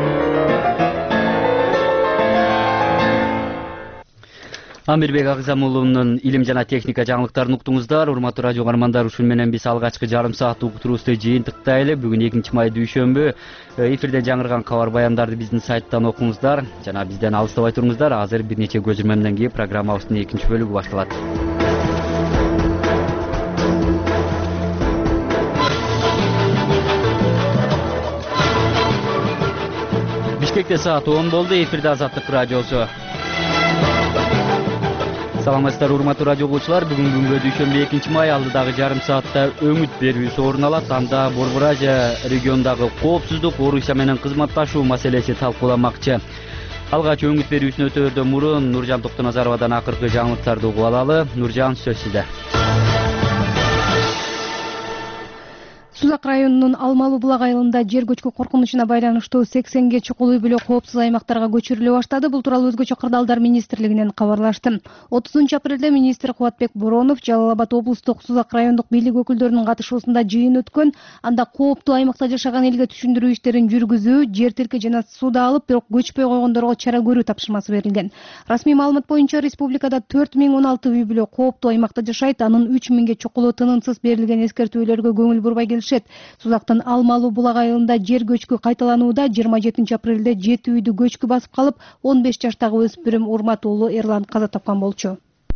Амирбек Агзам уулунун илим жана техника жаңылыктарын уктуңуздар. Урматтуу радио каармандар, ушун менен биз алгачкы жарым сааттык уктуруубузду жыйынтыктайлы. Бүгүн 2 май дүйшөмбү. Эфирден жаңырган кабар баяндарды биздин сайттан окуңуздар жана бизден алыстабай туруңуздар. Азыр бир нече көзүрмөмдөн кийин программабыздын экинчи бөлүгү башталат. Бишкекте саат 10 болду. Эфирде Азаттык радиосу. Саламатсыздар урматтуу радио угуучулар. Бүгүнкү дүйшөмбү 2 май алдыдагы жарым саатта өңүт берүүсү орун алат. Анда Борбор Азия регионундагы коопсуздук, Орусия менен кызматташуу маселеси талкууланмакчы. Алгач өңүт берүүсүн өтөөрдөн мурун Нуржан Токтоназаровадан акыркы жаңылыктарды угуп алалы. Нуржан, сөз сизде. Сузак районунун Алмалуу булак айылында жер көчкү коркунучуна байланыштуу 80ге чукул үй бүлө коопсуз аймактарга көчүрүлө баштады. Бул тууралуу Өзгөчө кырдаалдар министрлигинен кабарлашты. 30-апрелде министр Кубатбек Боронов Жалал Абад облустук Сузак райондук бийлик өкүлдөрүнүн катышуусунда жыйын өткөн. Анда кооптуу аймакта жашаган элге түшүндүрүү иштерин жүргүзүү, жер тилке жана сууда алып, бирок көчпөй койгондорго чара көрүү тапшырмасы берилген. Расмий маалымат боюнча республикада 4016 үй бүлө кооптуу аймакта жашайт. Анын 3000ге чукулу тынымсыз берилген эскертүүлөргө көңүл бурбай Сузактын Алмалуу булак айылында жер көчкү кайталанууда. 27 апрелде 7 үйдү көчкү басып калып, 15 жаштагы өспүрүм Урмат уулу Эрлан каза тапкан болчу.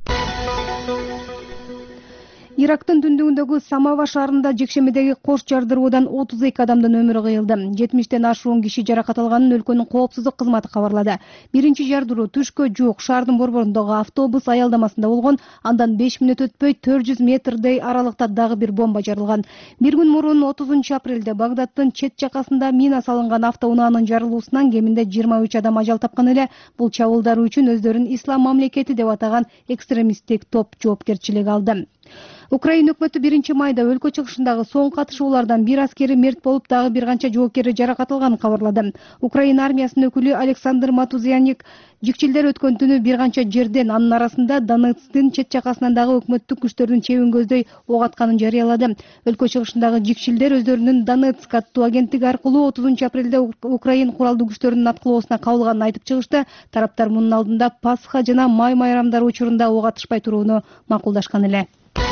Ирактын түндүгүндөгү Самава шаарында жекшемедеги кош жардыруудан 32 адамдын өмүрү кыйылды. 70тен ашуун киши жаракат алганын өлкөнүн коопсуздук кызматы кабарлады. Биринчи жардыруу түшкө жуук шаардын борборундагы автобус аялдамасында болгон. Андан 5 мүнөт өтпөй 400 метрдей аралыкта дагы бир бомба жарылган. Бир күн мурун 30-апрелде Багдадтын чет жакасында мина салынган автоунаанын жарылуусунан кеминде 23 адам ажал тапкан эле. Бул чабуулдар үчүн өздөрүн ислам мамлекети деп атаган экстремисттик топ жоопкерчилик алды. Украина өкмөтү 1 майда өлкө чыгышындагы соңку катышуулардан бир аскери мерт болуп, дагы бир канча жоокери жаракат алганын кабарлады. Украина армиясынын өкүлү Александр Матузяник жикчилдер өткөн түнү бир канча жерден, анын арасында Донецктин чет жакасынан дагы өкмөттүк күчтөрдүн чебин көздөй ок атканын жарыялады. Өлкө чыгышындагы жикчилдер өздөрүнүн Донецк аттуу агенттиги аркылуу 30-апрелде Украин куралдуу күчтөрүнүн аткылоосуна кабылганын айтып чыгышты. Тараптар мунун алдында Пасха жана май майрамдары учурунда ок атышпай турууну макулдашкан эле.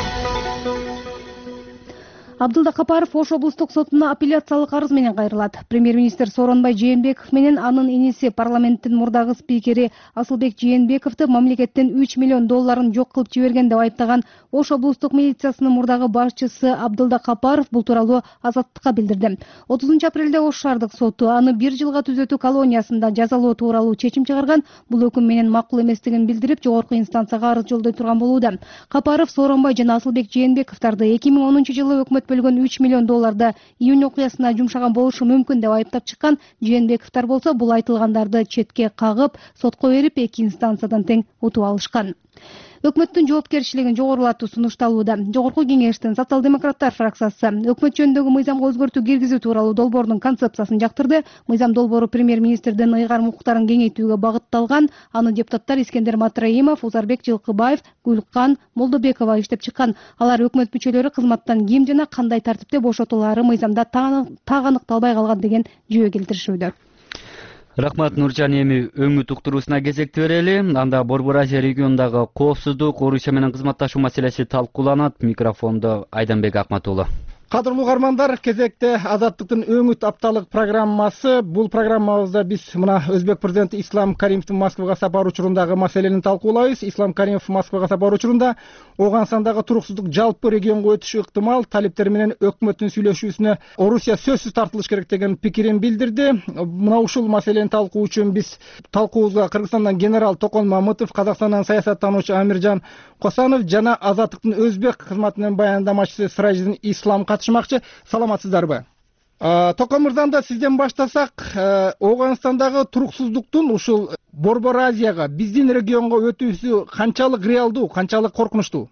Абдылда Капаров Ош облустук сотуна апелляциялык арыз менен кайрылат. Премьер-министр Сооронбай Жээнбеков менен анын иниси парламенттин мурдагы спикери Асылбек Жээнбековду мамлекеттен 3 миллион долларын жок кылып жиберген деп айыптаган Ош облустук милициясынын мурдагы башчысы Абдылда Капаров бул тууралуу Азаттыкка билдирди. 30-апрелде Ош шаардык соту аны 1 жылга түзөтүү колониясында жазалоо тууралуу чечим чыгарган. Бул өкүм менен макул эместигин билдирип, жогорку инстанцияга арыз жолдой турган болууда. Капаров Сооронбай жана Асылбек Жээнбековдорду 2010-жылы өкмөт бөлгөн 3 миллион долларды июнь окуясына жумшаган болушу мүмкүн деп айыптап чыккан. Жээнбековдор болсо бул айтылгандарды четке кагып, сотко берип, 2 инстанциядан тең утуп алышкан. Өкмөттүн жоопкерчилигин жогорулатуу сунушталууда. Жогорку кеңештин социал-демократтар фракциясы өкмөт жөнүндөгү мыйзамга өзгөртүү киргизүү тууралуу долбоордун концепциясын жактырды. Мыйзам долбоору премьер-министрдин ыйгарым укуктарын кеңейтүүгө багытталган. Аны депутаттар Искендер Матраимов, Узарбек Жылкыбаев, Гүлкан Молдобекова иштеп чыккан. Алар өкмөт мүчөлөрү кызматтан ким жана кандай тартипте бошотулаары мыйзамда так аныкталбай калган деген жүйө келтиришүүдө. Рахмат Нуржан, эми өңүт уктуруусуна кезекти берели. Анда Борбор Азия регионундагы коопсуздук, Орусия менен кызматташуу маселеси талкууланат. Микрофондо Айданбек Акмат уулу. Кадырлуу угармандар, кезекте Азаттыктын өңүт апталык программасы. Бул программабызда биз мына Өзбек президенти Ислам Каримовдун Москвага сапары учурундагы маселени талкуулайбыз. Ислам Каримов Москвага сапары учурунда Ооганстандагы туруксуздук жалпы регионго өтүшү ыктымал, талиптер менен өкмөттүн сүйлөшүүсүнө Орусия сөзсүз тартылыш керек деген пикирин билдирди. Мына ушул маселени талкуу үчүн биз талкуубузга Кыргызстандан генерал Токон Мамытов, Казакстандан саясаттануучу Амиржан Косанов жана Азаттыктын Өзбек кызматынын баяндамачысы Сыражидин Ислам катышмакчы. Саламатсыздарбы? Токон мырзанда сизден баштасак, Ооганстандагы туруксуздуктун ушул Борбор Азияга, биздин регионго өтүүсү канчалык реалдуу, канчалык коркунучтуу?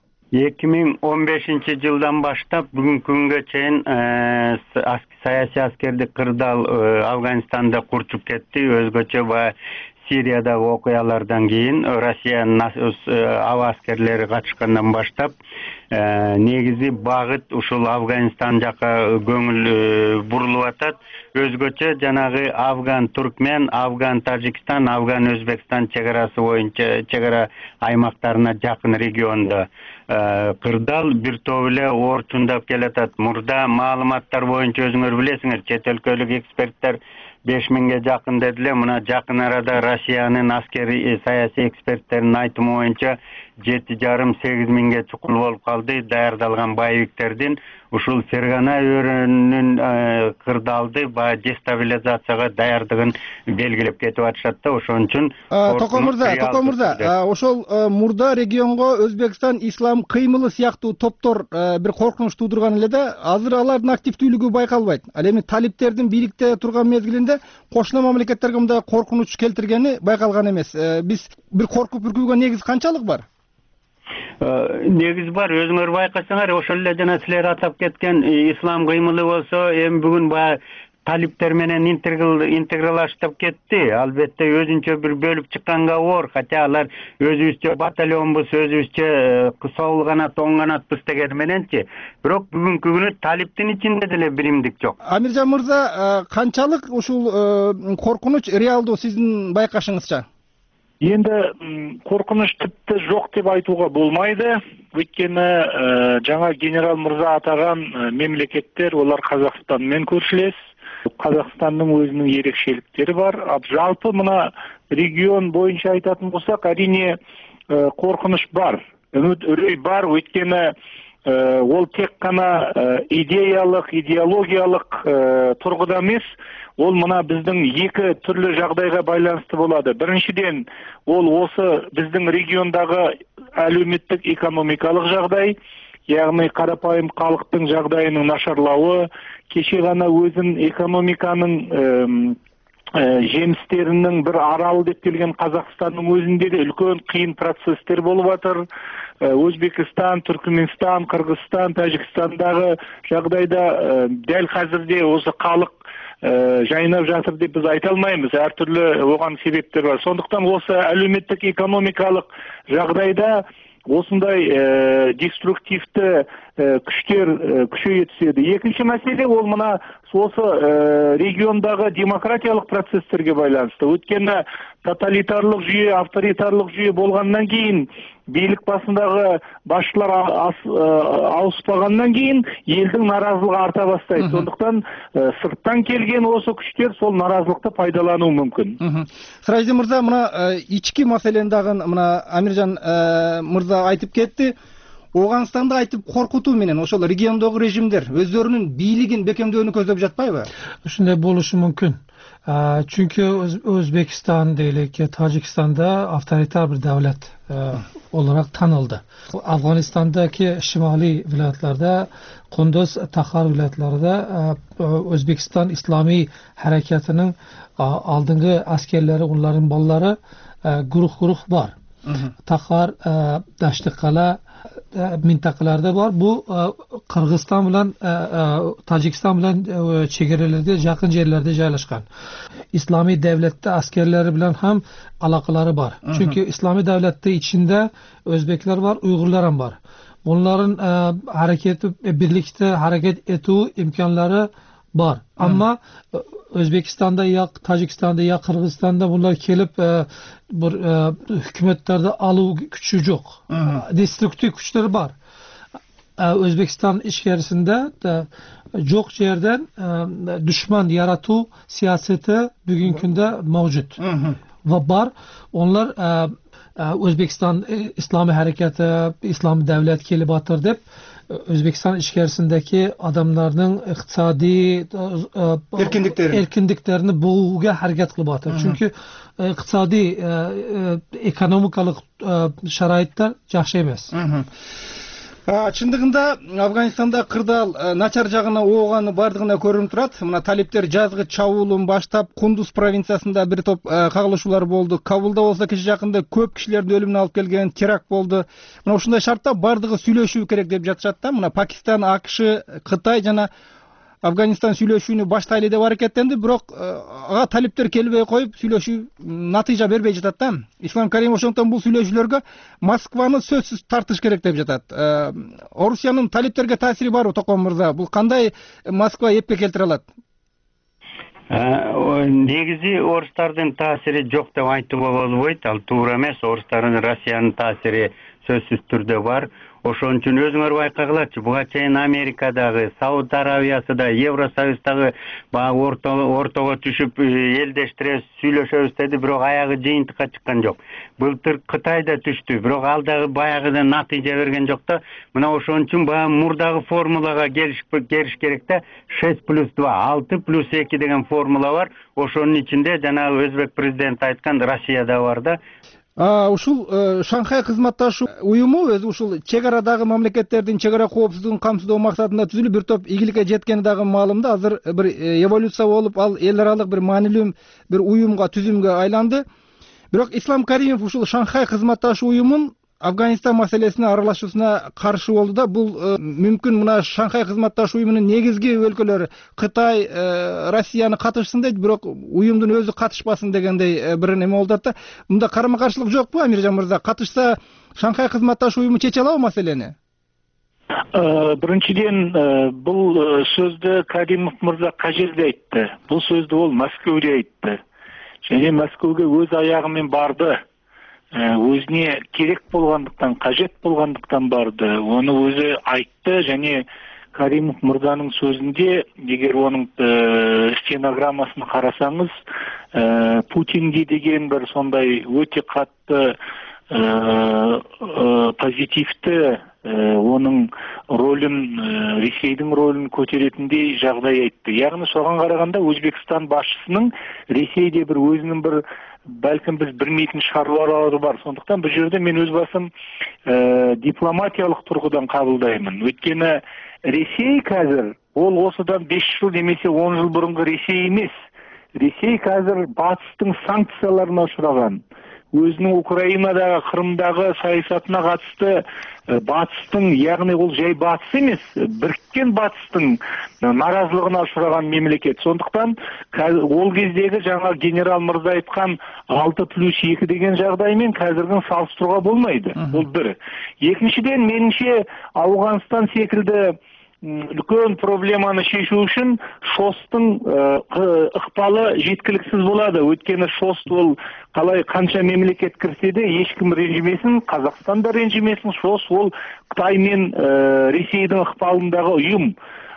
2015-жылдан баштап бүгүнкү күнгө чейин саясий аскердик кырдаал Афганистанда курчуп кетти. Өзгөчө баягы Сириядагы окуялардан кийин Россиянын аба аскерлери катышкандан баштап негизи багыт ушул Афганистан жака көңүл бурулуп атат. Өзгөчө жанагы Афган Туркмен, Афган Тажикстан, Афган Өзбекстан чегарасы боюнча чегара аймактарына жакын региондо кырдаал бир топ эле оор чундап келатат. Мурда маалыматтар боюнча өзүңөр билесиңер, чет өлкөлүк эксперттер 5000ге жакын дедиле. Мына жакын арада Россиянын аскери саясий эксперттеринин айтымы боюнча 7,5-8 миңге чукул болуп калды. Даярдалган боевиктердин ушул Фергана өрөөнүнүн кырдаалды дестабилизацияга даярдыгын белгилеп кетип атышат да. Ошон үчүн Токо мырза, ошол мурда регионго Өзбекстан ислам кыймылы сыяктуу топтор бир коркунуч туудурган эле да, азыр алардын активдүүлүгү байкалбайт. Ал эми талиптердин бийликте турган мезгилинде кошуна мамлекеттерге мындай коркунуч келтиргени байкалган эмес. Биз бир коркуп үркүүгө негиз канчалык бар? Негиз бар, өзүңөр байкасаңар, ошол эле жана силер атап кеткен ислам кыймылы болсо, эми бүгүн баягы талиптер менен интегралаштып кетти. Албетте өзүнчө бир бөлүп чыкканга оор, хотя алар өзүбүзчө батальонбуз, өзүбүзчө сол канат, оң канатпыз деген мененчи. Бирок бүгүнкү күнү талиптин ичинде деле биримдик жок. Амиржан мырза, канчалык ушул коркунуч реалдуу сиздин байкашыңызча? Енді коркунуч типти жок деп айтууга болмайды. Өйткені жаңа генерал мырза атаган мемлекеттер, олар Казакстанмен көршүлес. Казакстандын өзүнүн ерекшеликтери бар. Жалпы мына регион боюнча айтатын болсак, әрине коркунуч бар. Үрөй бар, өйткені ол тек қана идеологиялык тургуда эмес, ол мына биздин эки түрлүү жагдайга байланысты болады. Биринчиден, ол осы биздин региондагы әлеуметтик экономикалык жагдай, ягни карапайым калктын жагдайынын нашарлауы, кече гана өзүн экономиканын жемистеринин бир аралы деп келген Казакстандын өзүндө да үлкөн кыйын процесстер болуп атыр. Өзбекстан, Түркменстан, Кыргызстан, Тажикстандагы жагдайда дәл казирде осы калык жайнап жатыр деп биз айта алмайбыз. Ар түрлүү оган себептер бар. Сондуктан осы әлеуметтик экономикалык жагдайда осындай деструктивті күштер күшейе түседі. Екінші мәселе ол мына осы региондағы демократиялық процесстерге байланысты. Өткені тоталитарлық жүйе, авторитарлық жүйе болғаннан кейін, билік басындағы басшылар ауыспағаннан кейін, елдің наразылығы арта бастайды. Сондықтан сырттан келген осы күштер сол наразылықты пайдалануы мүмкін. Сыраздин мырза, мына ички маселени дагы мына Амиржан мырза айтып кетти. Оғанстанды айтып коркутуу менен ошол региондогу режимдер өздөрүнүн бийлигин бекемдөөнү көздөп жатпайбы? Ушундай болушу мүмкүн. Чүнкү Өзбекстан дейлик, Тажикстанда авторитар бир давлет olarak tanıldı. Afganistan'daki şimali vilayetlerde, Kunduz, Takhar vilayetlerinde Özbekistan İslami Harekatı'nın aldığında askerleri, onların balları grup var. Takhar, Daştıkala mintakalarda var. Bu Kırgızistan bilen Tacikistan bilen çevrelerde, yakın yerlerde yerleşken. İslami devlette askerleri bilen hem alakaları var. Çünkü İslami devlette içinde Özbekler var, Uygurlar hem var. Bunların birlikte hareket ettiği imkanları var. Ama Özbekistan'da ya Tacikistan'da ya Kırgızistan'da bunlar gelip hükümetlerde alı gücü yok. Destruktif güçleri var. Özbekistan içerisinde çok yerden düşman yaratı siyaseti bugünkünde mevcut. Ve var. Onlar Özbekistan İslami Hareketi, İslami Devlet gelip batır deyip Özbekistan içerisindeki adamların iktisadi erkindiklerini boğuğa hareket kılıp atır. Çünkü iktisadi ekonomikalık şaraitler жақсы емес. Чындыгында Афганистанда кырдаал начар жагына ооганы бардыгына көрүнүп турат. Мына талиптер жазгы чабуулун баштап Кундуз провинциясында бир топ кагылышуулар болду. Кабулда болсо кече жакында көп кишилердин өлүмүнө алып келген теракт болду. Мына ушундай шартта бардыгы сүйлөшүү керек деп жатышат да. Мына Пакистан, АКШ, Кытай жана Афганистан сүйлөшүүнү баштайлы деп аракеттенди, бирок ага талиптер келбей коюп, сүйлөшүү натыйжа бербей жатат да. Ислам Каримов ошондон бул сүйлөшүүлөргө Москваны сөзсүз тартыш керек деп жатат. Орусиянын талиптерге таасири барбы, Токон мырза? Бул кандай Москва эпке келтире алат? Негизи орустардын таасири жок деп айтууга болбойт. Ал туура эмес. Орустардын Россиянын таасири сөзсүз түрдө бар. Ошон үчүн өзүңөр байкагылачы, буга чейин Америкадагы, Сауд Аравиясыда, Евросоюздагы баягы ортого түшүп элдештире сүйлөшөбүз деди, бирок аягы жыйынтыкка чыккан жок. Былтыр Кытайда түштү, бирок ал дагы баягыдан натыйжа берген жок да. Мына ошон үчүн баягы мурдагы формулага келиш керек да. 6+2, 6+2 деген формула бар. Ошонун ичинде жанагы Өзбек президенти айткан Россия да бар да. Ушул Шанхай кызматташуу уюму өзү ушул чек арадагы мамлекеттердин чек ара коопсуздугун камсыздоо максатында түзүлүп, бир топ ийгиликке жеткени дагы маалымда. Азыр бир эволюция болуп, ал эл аралык бир маанилүү бир уюмга, түзүмгө айланды. Бирок Ислам Каримов ушул Шанхай кызматташуу уюмун Афганистан маселесине аралашуусуна каршы болду да. Бул мүмкүн мына Шанхай кызматташуу уюмунун негизги өлкөлөрү Кытай, Россияны катышсын дейт, бирок уюмдун өзү катышпасын дегендей бир неме болду да. Мында карама-каршылык жокпу, Амиржан мырза? Катышса Шанхай кызматташуу уюму чече алабы маселени? Биринчиден, бул сөздү Каримов мырза кажерде айтты. Бул сөздү ол Москведе айтты. Және Москвеге өз аягы менен барды. Өзіне керек болғандықтан, қажет болғандықтан барды. Оны өзі айтты, және Каримов мырзаның сөзінде, егер оның стенограммасын қарасаңыз, Путинге деген бір сондай өте қатты позитивті оның ролін, Ресейдің ролін көтеретіндей жағдай айтты. Яғни соған қарағанда Өзбекстан басшысының Ресейде бір өзінің бір бәлкім біз білмейтін шаруалары бар. Сондықтан бұл жерде мен өз басым дипломатиялық тұрғыдан қабылдаймын. Өйткені Ресей қазір, ол осыдан 5 жыл немесе 10 жыл бұрынғы Ресей емес. Ресей қазір батыстың санкцияларына ұшыраған. Өзінің Украинадағы, Қырымдағы саясатына қатысты батыстың, яғни ол жай батыс емес, біріккен батыстың наразылығына ұшыраған мемлекет. Сондықтан ол кездегі жаңа генерал мырза айтқан 6+2 деген жағдаймен қазірдің салыстыруға болмайды. Бұл бір. Екіншіден, меніңше Ауғанстан секілді үлкен проблеманы шешу үшін ШОС-тың ықпалы жеткіліксіз болады. Өйткені ШОС ол қалай қанша мемлекет кірсе де ешкім ренжімесін, Қазақстан да ренжімесін. ШОС ол Қытай мен Ресейдің ықпалындағы ұйым.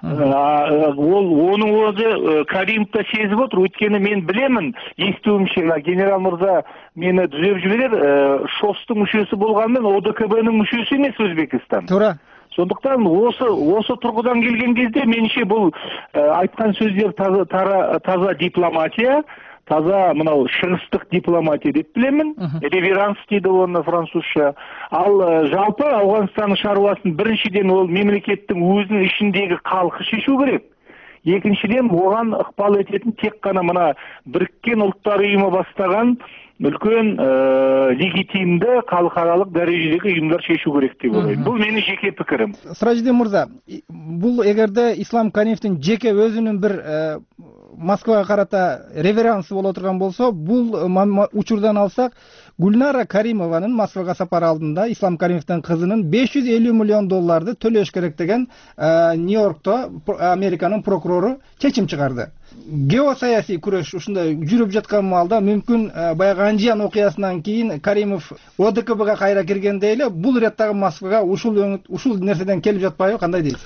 Оның өзі Каримов та сезіп отыр. Өйткені мен білемін, естуімше генерал мырза мені түзеп жіберер, ШОС-тың мүшесі болғанмен ОДКБ-нің мүшесі емес Өзбекстан. Тура. Сондықтан осы тұрғыдан келген кезде меніңше бұл айтқан сөздер таза дипломатия, таза мынау шығыстық дипломатия деп білемін. Реверанс дейді оны французша. Ал жалпы Ауғанстанның шаруасын біріншіден ол мемлекеттің өзінің ішіндегі халқы шешу керек. Екіншіден оған ықпал ететін тек қана мына Біріккен Ұлттар ұйымы бастаған үлкен легитимді халықаралық дәрежедегі ұйымдар шешу керек деп ойлаймын. Бұл менің жеке пікірім. Сиражиддин мырза, бұл эгерде Ислам Каримовдун жеке өзүнүн бир Москвага карата реверансы боло турган болсо, бул учурдан алсак, Гүлнара Каримованын Москвага сапар алдында Ислам Каримовдун кызынын $550 миллион төлөш керек деген Нью-Йоркто Американын прокурору чечим чыгарды. Геосаясий күрөш ушундай жүрүп жаткан маалда мүмкүн баягы Анжиян окуясынан кийин Каримов ОДКБга кайра киргенде эле бул реттагы Москвага ушул нерседен келип жатпайбы, кандай дейсиз?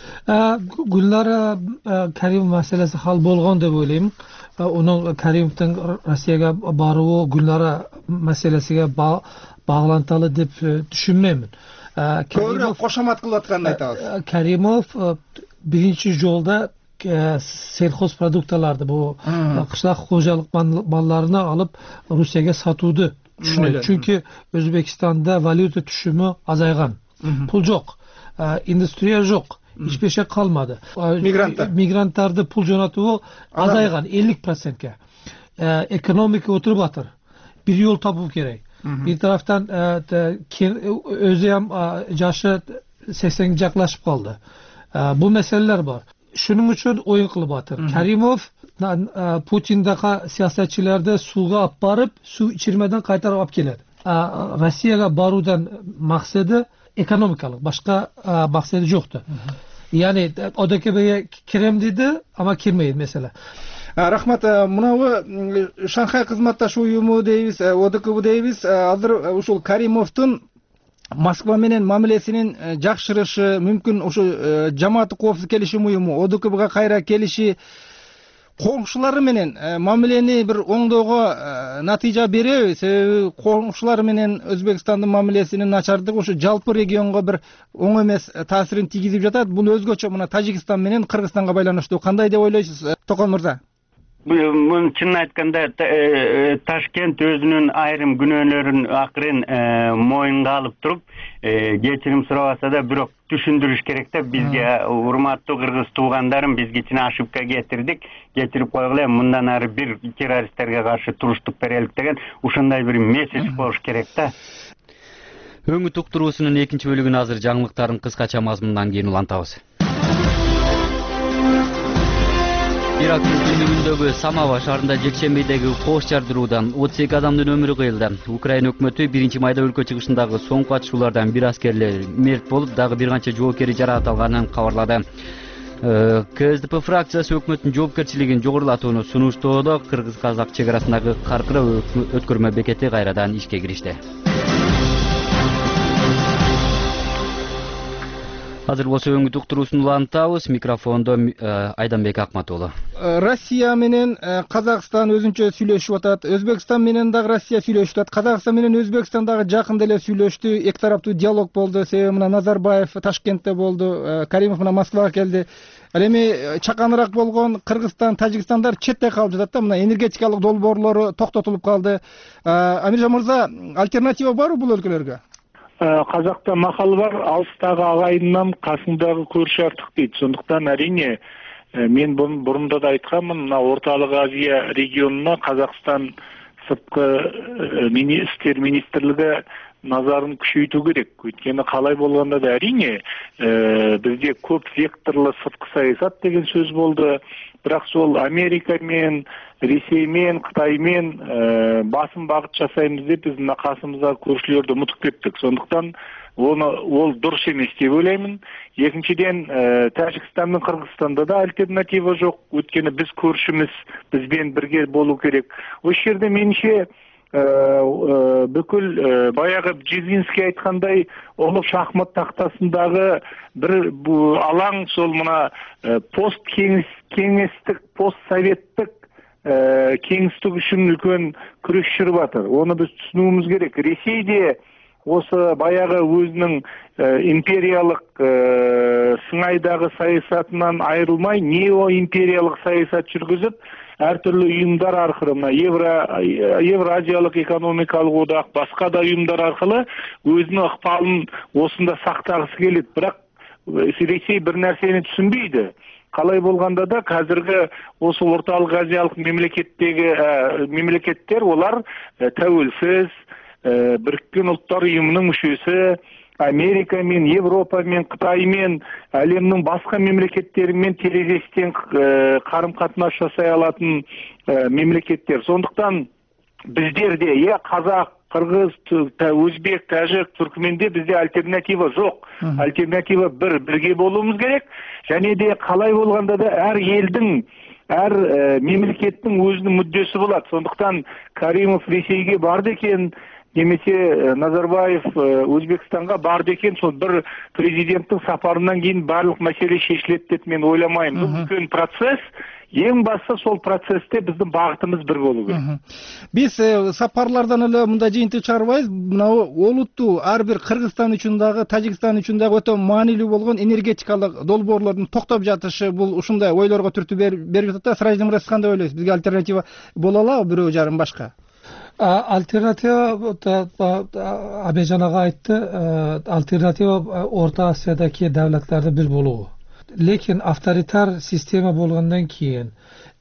Гүлнара Каримов маселеси хал болгон деп ойлойм. Onun Karimov'dan Rossiyaga baruı Gülnara meselesiga bağlantılı deb düşünmeymin. Ko'proq qo'shamat qilayotganini aytasiz. Karimov birinchi yo'lda selxoz produktlarni bu qishloq xo'jalik mollarini olib Rossiyaga sotuvdi tushunadi. Chunki O'zbekistonda valyuta tushumi azaygan. Pul yo'q, industriya yo'q. Hiçbir şey kalmadı. Migrantlarda pul jo'natuvi azaygan 50%ga. Ekonomika o'tirib atır. Bir yo'l topib kerak. Bir tarafdan o'zi ham yoshi 80 ga yaqinlashib qoldi. Bu meseleler var. shuning uchun o'yin qilib o'tir. Karimov Putindaqa siyosatchilarda suvga olib borib, suv ichirmadan qaytarib olib keladi. Rossiyaga borudan maqsadi ekonomikalik, boshqa maqsadi yo'qdi. Ya'ni ODKBga kirem dedi, ama kirmaydi mesela. Рахмат, мынау Шанхай кызматташ уюму дейбиз, ОДКБ дейбиз. Азыр ушул Каримовдун Москва менен мамилесинин жакшырышы мүмкүн ушу жамааты коопсуздук келишим уюму ОДКБга кайра келиши коңшулары менен мамилени бир оңдоого натыйжа береби? Себеби коңшулары менен Өзбекстандын мамилесинин начардыгы ушу жалпы регионго бир оң эмес таасирин тийгизип жатат. Бул өзгөчө мына Тажикстан менен Кыргызстанга байланыштуу. Кандай деп ойлойсуз, Токон мырза? Бул чынын айтканда Ташкент өзүнүн айрым күнөөлөрүн акырын моюнга алып туруп, кечирим сурабаса да, бирок түшүндүрүш керек да, бизге урматтуу кыргыз туугандарым, биз кичине ошибка кетирдик, кетирип койгула, мындан ары бир террористтерге каршы туруштук берелик деген ушундай бир месседж болуш керек да. Өңүт уктуруусунун экинчи бөлүгүн азыр жаңылыктардын кыскача мазмунунан кийин улантабыз. Ирактын түндүгүндөгү Самава шаарында жекшембидеги кош жардыруудан 32 адамдын өмүрү кыйылды. Украина өкмөтү 1 майда өлкө чыгышындагы соңку атышуулардан бир аскерли мерт болуп, дагы бир канча жоопкери жаракат алганын кабарлады. КСДП фракциясы өкмөттүн жоопкерчилигин жогорулатууну сунуштоодо кыргыз-казак чек арасындагы Каркыра өткөрмө бекети кайрадан ишке киришти. Азыр болсо өңүт уктуруусун улантабыз. Микрофондо Айданбек Акматуулу. Россия менен Казакстан өзүнчө сүйлөшүп атат. Өзбекстан менен дагы Россия сүйлөшүп атат. Казакстан менен Өзбекстан дагы жакында эле сүйлөштү. Эки тараптуу диалог болду. Себеби мына Назарбаев Ташкентте болду, Каримов мына Москвага келди. Ал эми чаканыраак болгон Кыргызстан, Тажикстандар четте калып жатат да. Мына энергетикалык долбоорлору токтотулуп калды. Амиржан мырза, альтернатива барбы бул өлкөлөргө? Қазақта мақал бар, алыстағы ағайыннан қасыңдағы көрші артық дейді. Сондықтан әрине мен бұрында да айтқанмын, мына Орталық Азия регионына Қазақстан сыртқы істер министрлігі назарын күшейту керек. Өйткені қалай болғанда да әрине бізде көп векторлы сыртқы саясат деген сөз болды. Бірақ сол Америкамен, Ресеймен, Қытаймен басым бағыт жасаймыз деп біз қасымыздағы көршілерді ұмытып кеттік. Сондықтан ол дұрыс емес деп ойлаймын. Екіншіден, Тәжікстан мен Қырғызстанда да альтернатива жоқ. Өйткені біз көршіміз, бізбен бірге болу керек. Осы жерде меніңше бүкіл баяғы Бжезинский айтқандай ұлы шахмат тақтасындағы бір алаң сол мына посткеңестік, постсоветтік кеңістік үшін үлкен күрес жүріп жатыр. Оны біз түсінуіміз керек. Ресейде осы баяғы өзінің империялық сыңайдағы саясатынан айырылмай, неоимпериялық саясат жүргізіп, әртүрлі ұйымдар арқылы, Евразиялық экономикалық одақ, басқа да ұйымдар арқылы өзінің ықпалын осында сақтағысы келеді. Бірақ Ресей бір нәрсені түсінбейді. Қалай болғанда да қазіргі осы орталық азиялық мемлекеттер олар тәуелсіз, Біріккен ұлттар ұйымының мүшесі, Америка мен, Европа мен, Қытай мен, әлемнің басқа мемлекеттерімен терезестен қарым-қатынас жасай алатын мемлекеттер. Сондықтан біздерде, қазақ, қырғыз, өзбек, тәжік, түркменде бізде альтернатива жоқ. Альтернатива бірге болуымыз керек. Және де қалай болғанда да әр елдің, әр мемлекеттің өзінің мүддесі болады. Сондықтан Каримов Ресейге барды екен, немесе Назарбаев Өзбекстанға барды екен, сол бір президенттің сапарынан кейін барлық мәселе шешіледі деп мен ойламаймын. Бұл үлкен процесс. Ең басты сол процессте біздің бағытымыз бір болу керек. Біз сапарлардан эле мындай жыйынтык чыгарбайбыз. Мынау олуттуу ар бир Кыргызстан үчүн дагы, Тажикстан үчүн дагы өтө маанилүү болгон энергетикалык долбоорлордун токтоп жатышы бул ушундай ойлорго түртүү берип жатат. Сыраждын мырза, кандай ойлойсуз? Бизге альтернатива боло алабы, бирөө жарым башка? Альтернатива, Абежан ага айтты, альтернатива Орта Асиядагы давлатларда бир болуу. Lekin авторитар система болгондон кийин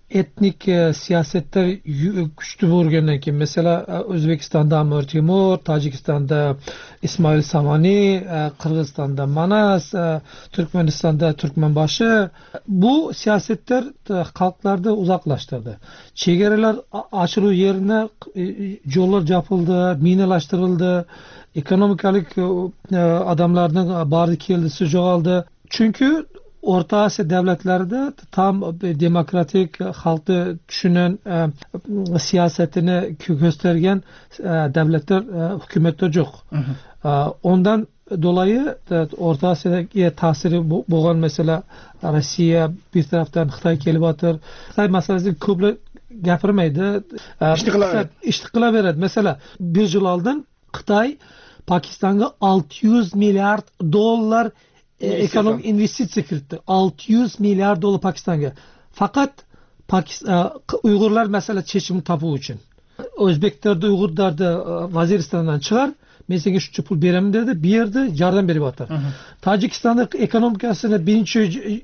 etnik siyasetler güçlü bo'lgandan keyin mesela O'zbekistonda Amir Temur, Tojikistonda Ismoil Samani, Qirg'izistonda Manas, Turkmanistonda Turkmanboshi, bu siyasetler xalqlarni uzoqlashtirdi. Chegaralar achiluv yerine yo'llar yopildi, minalashtirildi, ekonomikalik adamlarning bari keldisi yo'qoldi. Çünkü Orta Asya devletlerinde tam demokratik halkı düşünen siyasetini göstergen devletler, hükümetler yok. Ondan dolayı Orta Asya'daki tasiri boğan mesela Rusya bir taraftan Xitay kelib atır. Xitay meselesi köple gapirmaydi. İşte kılaveradi. Mesela bir yıl aldın Xitay Pakistan'a 600 milyar dolar ekonomik investitsiya kiritdi. 600 milyar dolar Pakistan'a. Fakat Uygurlar mesela çeşimi tapuv için. O'zbeklarda, Uygurlarda Vaziristondan çıkar. Men senga shuncha pul beraman dedi, bir yerda yordam berib o'tir. Tojikistonda ekonomikasini birinchi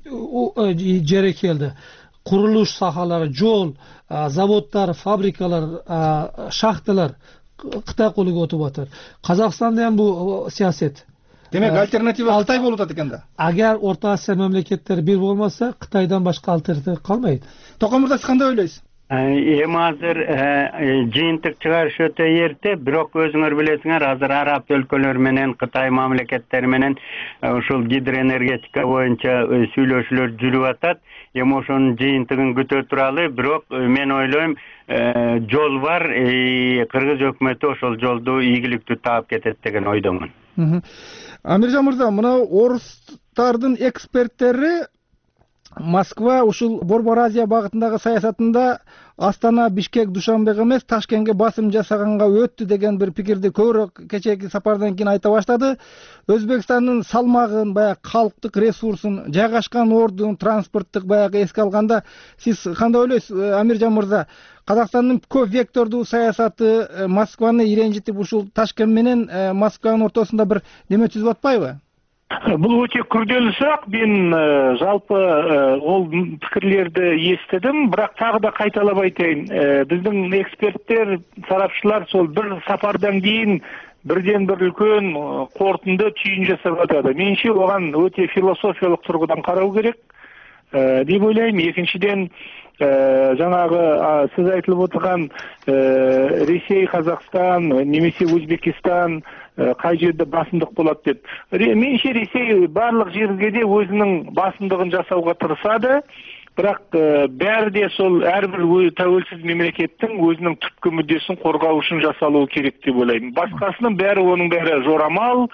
jara keldi. Qurilish sohalari, yo'l, zavodlar, fabrikalar, shaxtalar Xitoy qo'liga o'tib o'tir. Qozog'istonda ham bu siyaset. Demek alternativa Xitoy bo'lib o'tadi ekanda. Agar O'rta Osiyo mamlakatlari bir bo'lmasa, Xitoydan boshqa alternativa qolmaydi. To'qimurda siz qanday o'ylaysiz? Эми азыр жыйынтык чыгарыш өтө эрте, бирок өзүңөр билесиңер, азыр араб өлкөлөр менен Кытай мамлекеттери менен ушул гидроэнергетика боюнча сүйлөшүүлөр жүрүп атат. Эми ошонун жыйынтыгын күтө туралы, бирок мен ойлойм, жол бар, Кыргыз өкмөтү ошол жолду ийгиликтүү таап кетет деген ойдомун. Амиржан мырза, мына орустардын эксперттери Москва ушул Борбор Азия багытындагы саясатында Астана, Бишкек, Душанбе эмес, Ташкентке басым жасаганга өттү деген бир пикирди көбүрөөк кечээки сапардан кийин айта баштады. Өзбекстандын салмагын, баягы калктык ресурсун, жайгашкан ордун, транспорттук баягы эске алганда, сиз кандай ойлойсуз, Амиржан мырза? Казакстандын көп вектордуу саясаты Москваны иренжитип ушул Ташкент менен Москванын ортосунда бир неме түзүп атпайбы? Бұл өте күрделі сұрақ. Мен жалпы ол пікірлерді естідім, бірақ тағы да қайталап айтайын. Біздің эксперттер, сарапшылар сол бір сапардан кейін бірден бір үлкен қорытынды түйін жасап жатады. Меніңше оған өте философиялық тұрғыдан қарау керек деп ойлаймын. Екіншіден, жаңағы сіз айтылып отырған Ресей, Қазақстан, немесе Өзбекистан қай жерде басымдық болады деп. Меніңше Ресей барлық жерге де өзінің басымдығын жасауға тырысады, бірақ бәрі де сол әрбір тәуелсіз мемлекеттің өзінің түпкі мүддесін қорғау үшін жасалуы керек деп ойлаймын. Басқасының бәрі, оның бәрі жорамал,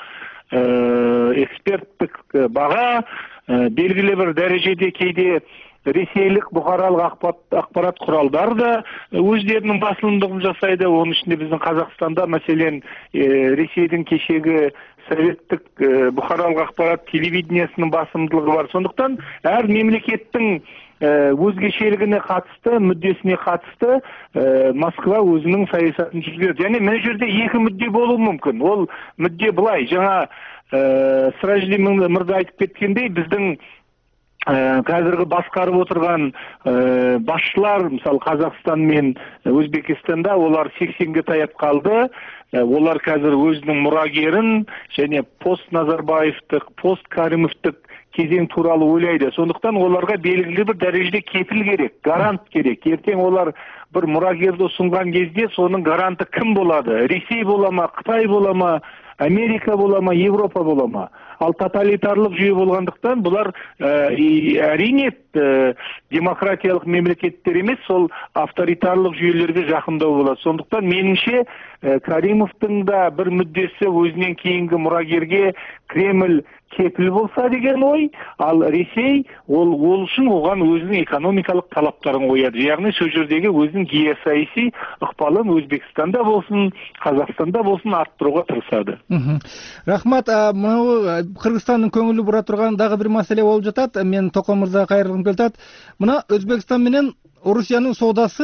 эксперттік баға, белгілі бір дәрежеде кейде ресейлік бұқаралық ақпарат құралдар да өздерінің басылымдығын жасайды. Оның ішінде біздің Қазақстанда, мәселен, Ресейдің кешегі советтік бұқаралық ақпарат телевидениесінің басымдылығы бар. Сондықтан әр мемлекеттің өзгешелігіне қатысты, мүддесіне қатысты Москва өзінің саясатын жүргізеді. Және мына жерде екі мүдде болуы мүмкін. Ол мүдде былай, жаңа Сиражи мырза айтып кеткендей, біздің қазіргі басқарып отырған басшылар, мысалы Қазақстан мен Өзбекстанда, олар 80-ге таяп қалды. Олар қазір өзінің мұрагерін және пост Назарбаевтық, пост Каримовтық кезең туралы ойлайды. Сондықтан оларға белгілі бір дәрежеде кепіл керек, гарант керек. Ертең олар бір мұрагерді ұсынған кезде соның гаранты кім болады? Ресей бола ма, Қытай бола ма, Америка бола ма, Европа бола ма? Ал тоталитарлық жүйе болғандықтан бұлар әрине демократиялық мемлекеттер емес, сол авторитарлық жүйелерге жақындау болады. Сондықтан меніңше Каримовтың да бір мүддесі өзінен кейінгі мұрагерге Кремль кепіл болса деген ой, ал Ресей ол үшін оған өзінің экономикалық талаптарын қояды. Яғни сол жердегі өзінің геосаяси ықпалын Өзбекстанда болсын, Қазақстанда болсын арттыруға тырысады. Рахмат. Кыргызстандын көңүлү бура турган дагы бир маселе болуп жатат. Мен Токон мырзага кайрылгым келип атат. Мына Өзбекстан менен Орусиянын соодасы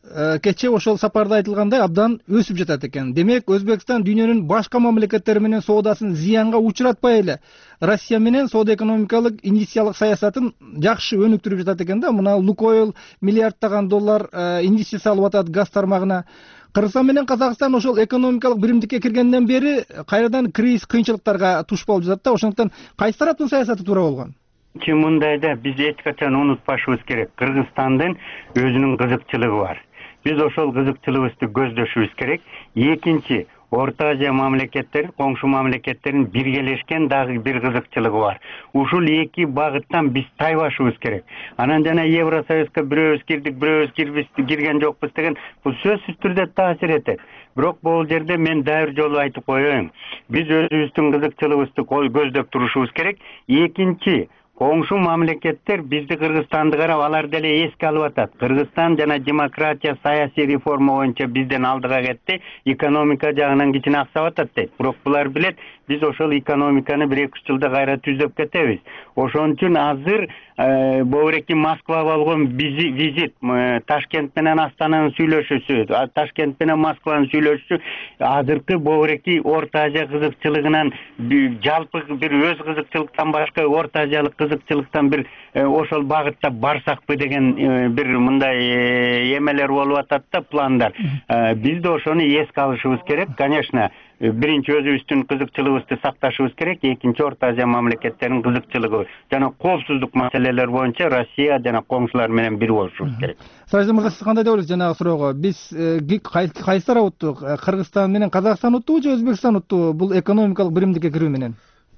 кечээ ошол сапарда айтылгандай абдан өсүп жатат экен. Демек Өзбекстан дүйнөнүн башка мамлекеттери менен соодасын зыянга учуратпай эле Россия менен соода экономикалык инвестициялык саясатын жакшы өнүктүрүп жатат экен да. Мына Лукойл миллиарддаган доллар инвестиция алып атат газ тармагына. Кыргызстан менен Казакстан ошол экономикалык биримдикке киргенден бери кайрадан кризис кыйынчылыктарга туш болуп жатат да. Ошондуктан кайсы тараптын саясаты туура болгон? Мындайда биз эч качан унутпашыбыз керек. Кыргызстандын өзүнүн кызыкчылыгы бар. Биз ошол кызыкчылыгыбызды көздөшүбүз керек. Экинчи, Орта Азия мамлекеттери, коңшу мамлекеттерин биргелешкен дагы бир кызыкчылыгы бар. Ушул эки багыттан биз тайбашыбыз керек. Анан жана Евросоюзга бирөөбүз кирдик, бирөөбүз кирген жокпуз деген бул сөзсүз түрдө таасир этет. Бирок бул жерде мен дагы бир жолу айтып коеюн. Биз өзүбүздүн кызыкчылыгыбызды көздөп турушубуз керек. Экинчи, коңшу мамлекеттер бизди Кыргызстанды карап алар деле эске алып атат. Кыргызстан жана демократия, саясий реформа боюнча бизден алдыга кетти, экономика жагынан кичине аксап атат дейт. Бирок булар билет, биз ошол экономиканы 1-2 жылда кайра түзөп кетебиз. Ошон үчүн азыр Бөбүреки Москвага болгон визит, Ташкент менен Астананын сүйлөшүүсү, Ташкент менен Москванын сүйлөшүүсү азыркы Бөбүреки Орта Азия кызыкчылыгынан жалпы бир өз кызыкчылыктан башка Орта Азиялык кызыкчылыктан бир ошол багытта барсакпы деген бир мындай эмелер болуп атат да, пландар. Биз да ошону эске алышыбыз керек. Конечно, биринчи өзүбүздүн кызыкчылыгыбызды сакташыбыз керек, экинчи Орта Азия мамлекеттеринин кызыкчылыгы жана коопсуздук маселелер боюнча Россия жана коңшулар менен бир болушубуз керек. Саражан мырза, сиз кандай деп ойлойсуз жанагы суроого? Биз кайсы тарап уттук? Кыргызстан менен Казакстан уттубу же Өзбекстан уттубу бул экономикалык биримдикке кирүү менен?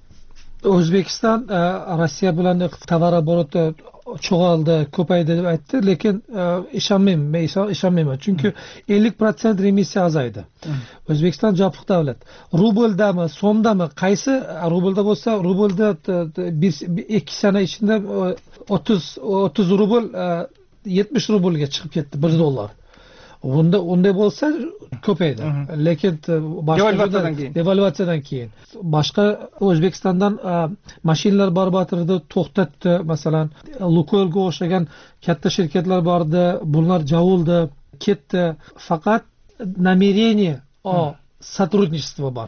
Өзбекстан Россия bilan tovar обороты çoğaldı, köpaydı деп айтты, lekin ishonmayman. Chunki 50% remissiya azaydi. O'zbekiston jopıq davlat. Rubldami, so'mdami, qaysi rublda bo'lsa, rublda 2 sene ichida 30 rubl 70 rublga chiqib ketdi, $1. Unday bo'lsa ko'paydi. Lekin devalvatsiyadan keyin boshqa O'zbekistondan mashinalar barbatirdi, to'xtatdi. Masalan, Lukoylga o'xshagan katta shirkatlar bordi, bular javuldi, ketdi. Faqat намерение сотрудничество bor.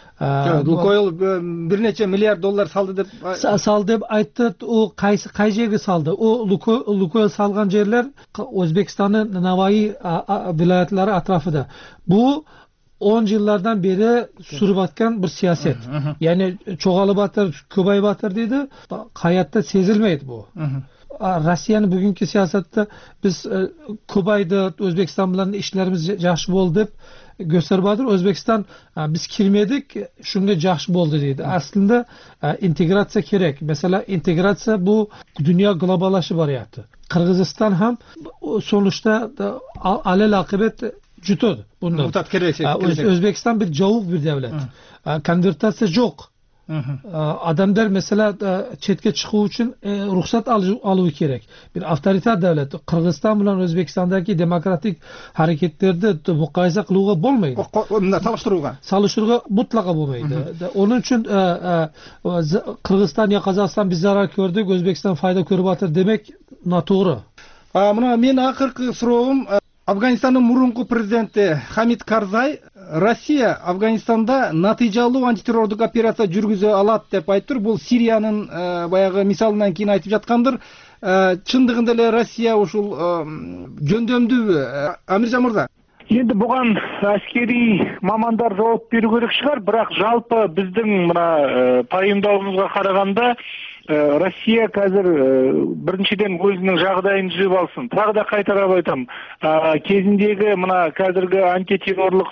Lukoyl bir necha milliard dollar saldı deb aytdi. U qay yerga saldi? U Lukoyl salgan yerlar O'zbekistonning Navoiy viloyatlari atrofida. Bu 10 yillardan beri surayotgan bir siyoset. Ya'ni cho'g'alib atar, ko'payib atar deydi. Hayotda sezilmaydi bu. Rossiyaning bugungi siyosatida biz ko'paydi, O'zbekiston bilan ishlarimiz yaxshi bo'ldi deb gösterbadır. O'zbekiston biz kirmedik, shunga yaxshi bo'ldi deydi. Aslında integratsiya kerak. Mesela integratsiya bu dunyo globallashib boryapti. Qirg'iziston ham sonuçta alel-aqibet jutadi bundan. O'zbekiston bir jovuq bir davlat. Konvertatsiya yo'q. Adamlar mesela chetga chiqib uchun ruxsat oluvi kerak. Bir avtoritar davlat. Qirg'iziston bilan O'zbekistondagi demokratik harakatlarda muqoyisa qiluvga bo'lmaydi. Solishtiruvga mutlaqo bo'lmaydi. Onun uchun Qirg'iziston yo Qozog'iston biz zarar ko'rdik, O'zbekiston foyda ko'ryapti demek noto'g'ri. Mana men oxirgi so'rovim Afganistanning murunqi prezidenti Hamid Karzay Rossiya Afganistanda natijалуу антитеррорлук операция жүргүзө алат деп айтыр. Бул Сириянын баягы мисалынан кийин айтып жаткандыр. Чындыгында эле Россия ушул жөндөмдүүбү? Амиржан мырза. Енді бұған әскери мамандар жауап беру керек шығар, бірақ жалпы біздің мына пайымдауымызға қарағанда Россия қазір біріншіден өзінің жағдайын түзеп алсын. Тағы да қайталап айтам, кезіндегі мына қазіргі антитеррорлық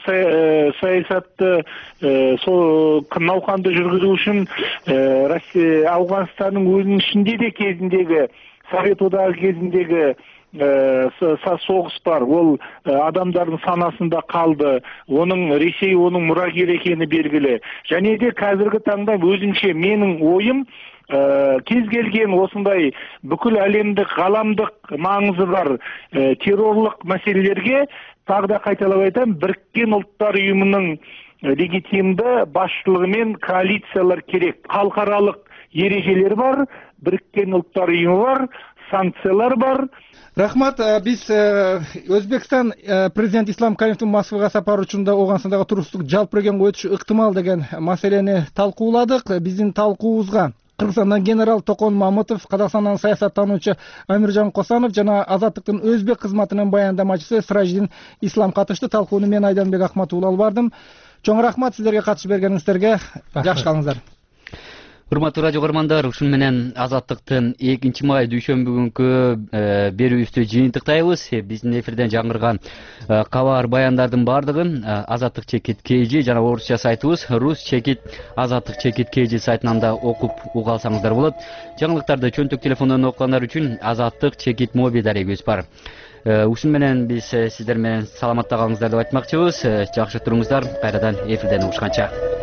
саясатты науқанды жүргізу үшін Ауғанстанның өзінің ішінде де кезіндегі Совет одағы кезіндегі соғыс бар. Ол адамдардың санасында қалды. Оның Ресей оның мұрагер екені белгілі. Және де қазіргі таңда өзінше менің ойым кез келген осындай бүкіл әлемдік ғаламдық маңызы бар террорлық мәселелерге тағы да қайталап айтам, Біріккен ұлттар ұйымының легитимді басшылығымен коалициялар керек. Халықаралық ережелер бар, Біріккен ұлттар ұйымы бар, санкциялар бар. Рахмат. Биз Өзбекстан президент Ислам Каримовдун Москвага сапары учурунда Ооганстандагы туруктук жалпы регионго өтүшү ыктымал деген маселени талкууладык. Биздин талкуубузга Кыргызстандан генерал Токон Мамытов, Казакстандан саясаттануучу Амиржан Косанов жана Азаттыктын Өзбек кызматынын баяндамачысы Сыражидин Ислам катышты. Талкууну мен Айданбек Акматов алып бардым. Чоң рахмат сиздерге катышып бергениңиздерге. Жакшы калыңыздар. Урматтуу радио көрөрмандар, ушун менен Азаттыктын 2 май дүйшөмбү күнкү берүүбүздү жыйынтыктайбыз. Биздин эфирден жаңырган кабар баяндардын баардыгын Азаттык чекит KG жана орусча сайтыбыз Рус чекит Азаттык чекит KG сайтынан да окуп уга алсаңыздар болот. Жаңылыктарды чөнтөк телефондон окугандар үчүн Азаттык чекит моби дарегибиз бар. Ушун менен биз сиздер менен саламатта калыңыздар деп айтмакчыбыз. Жакшы туруңуздар. Кайрадан эфирден угушканча.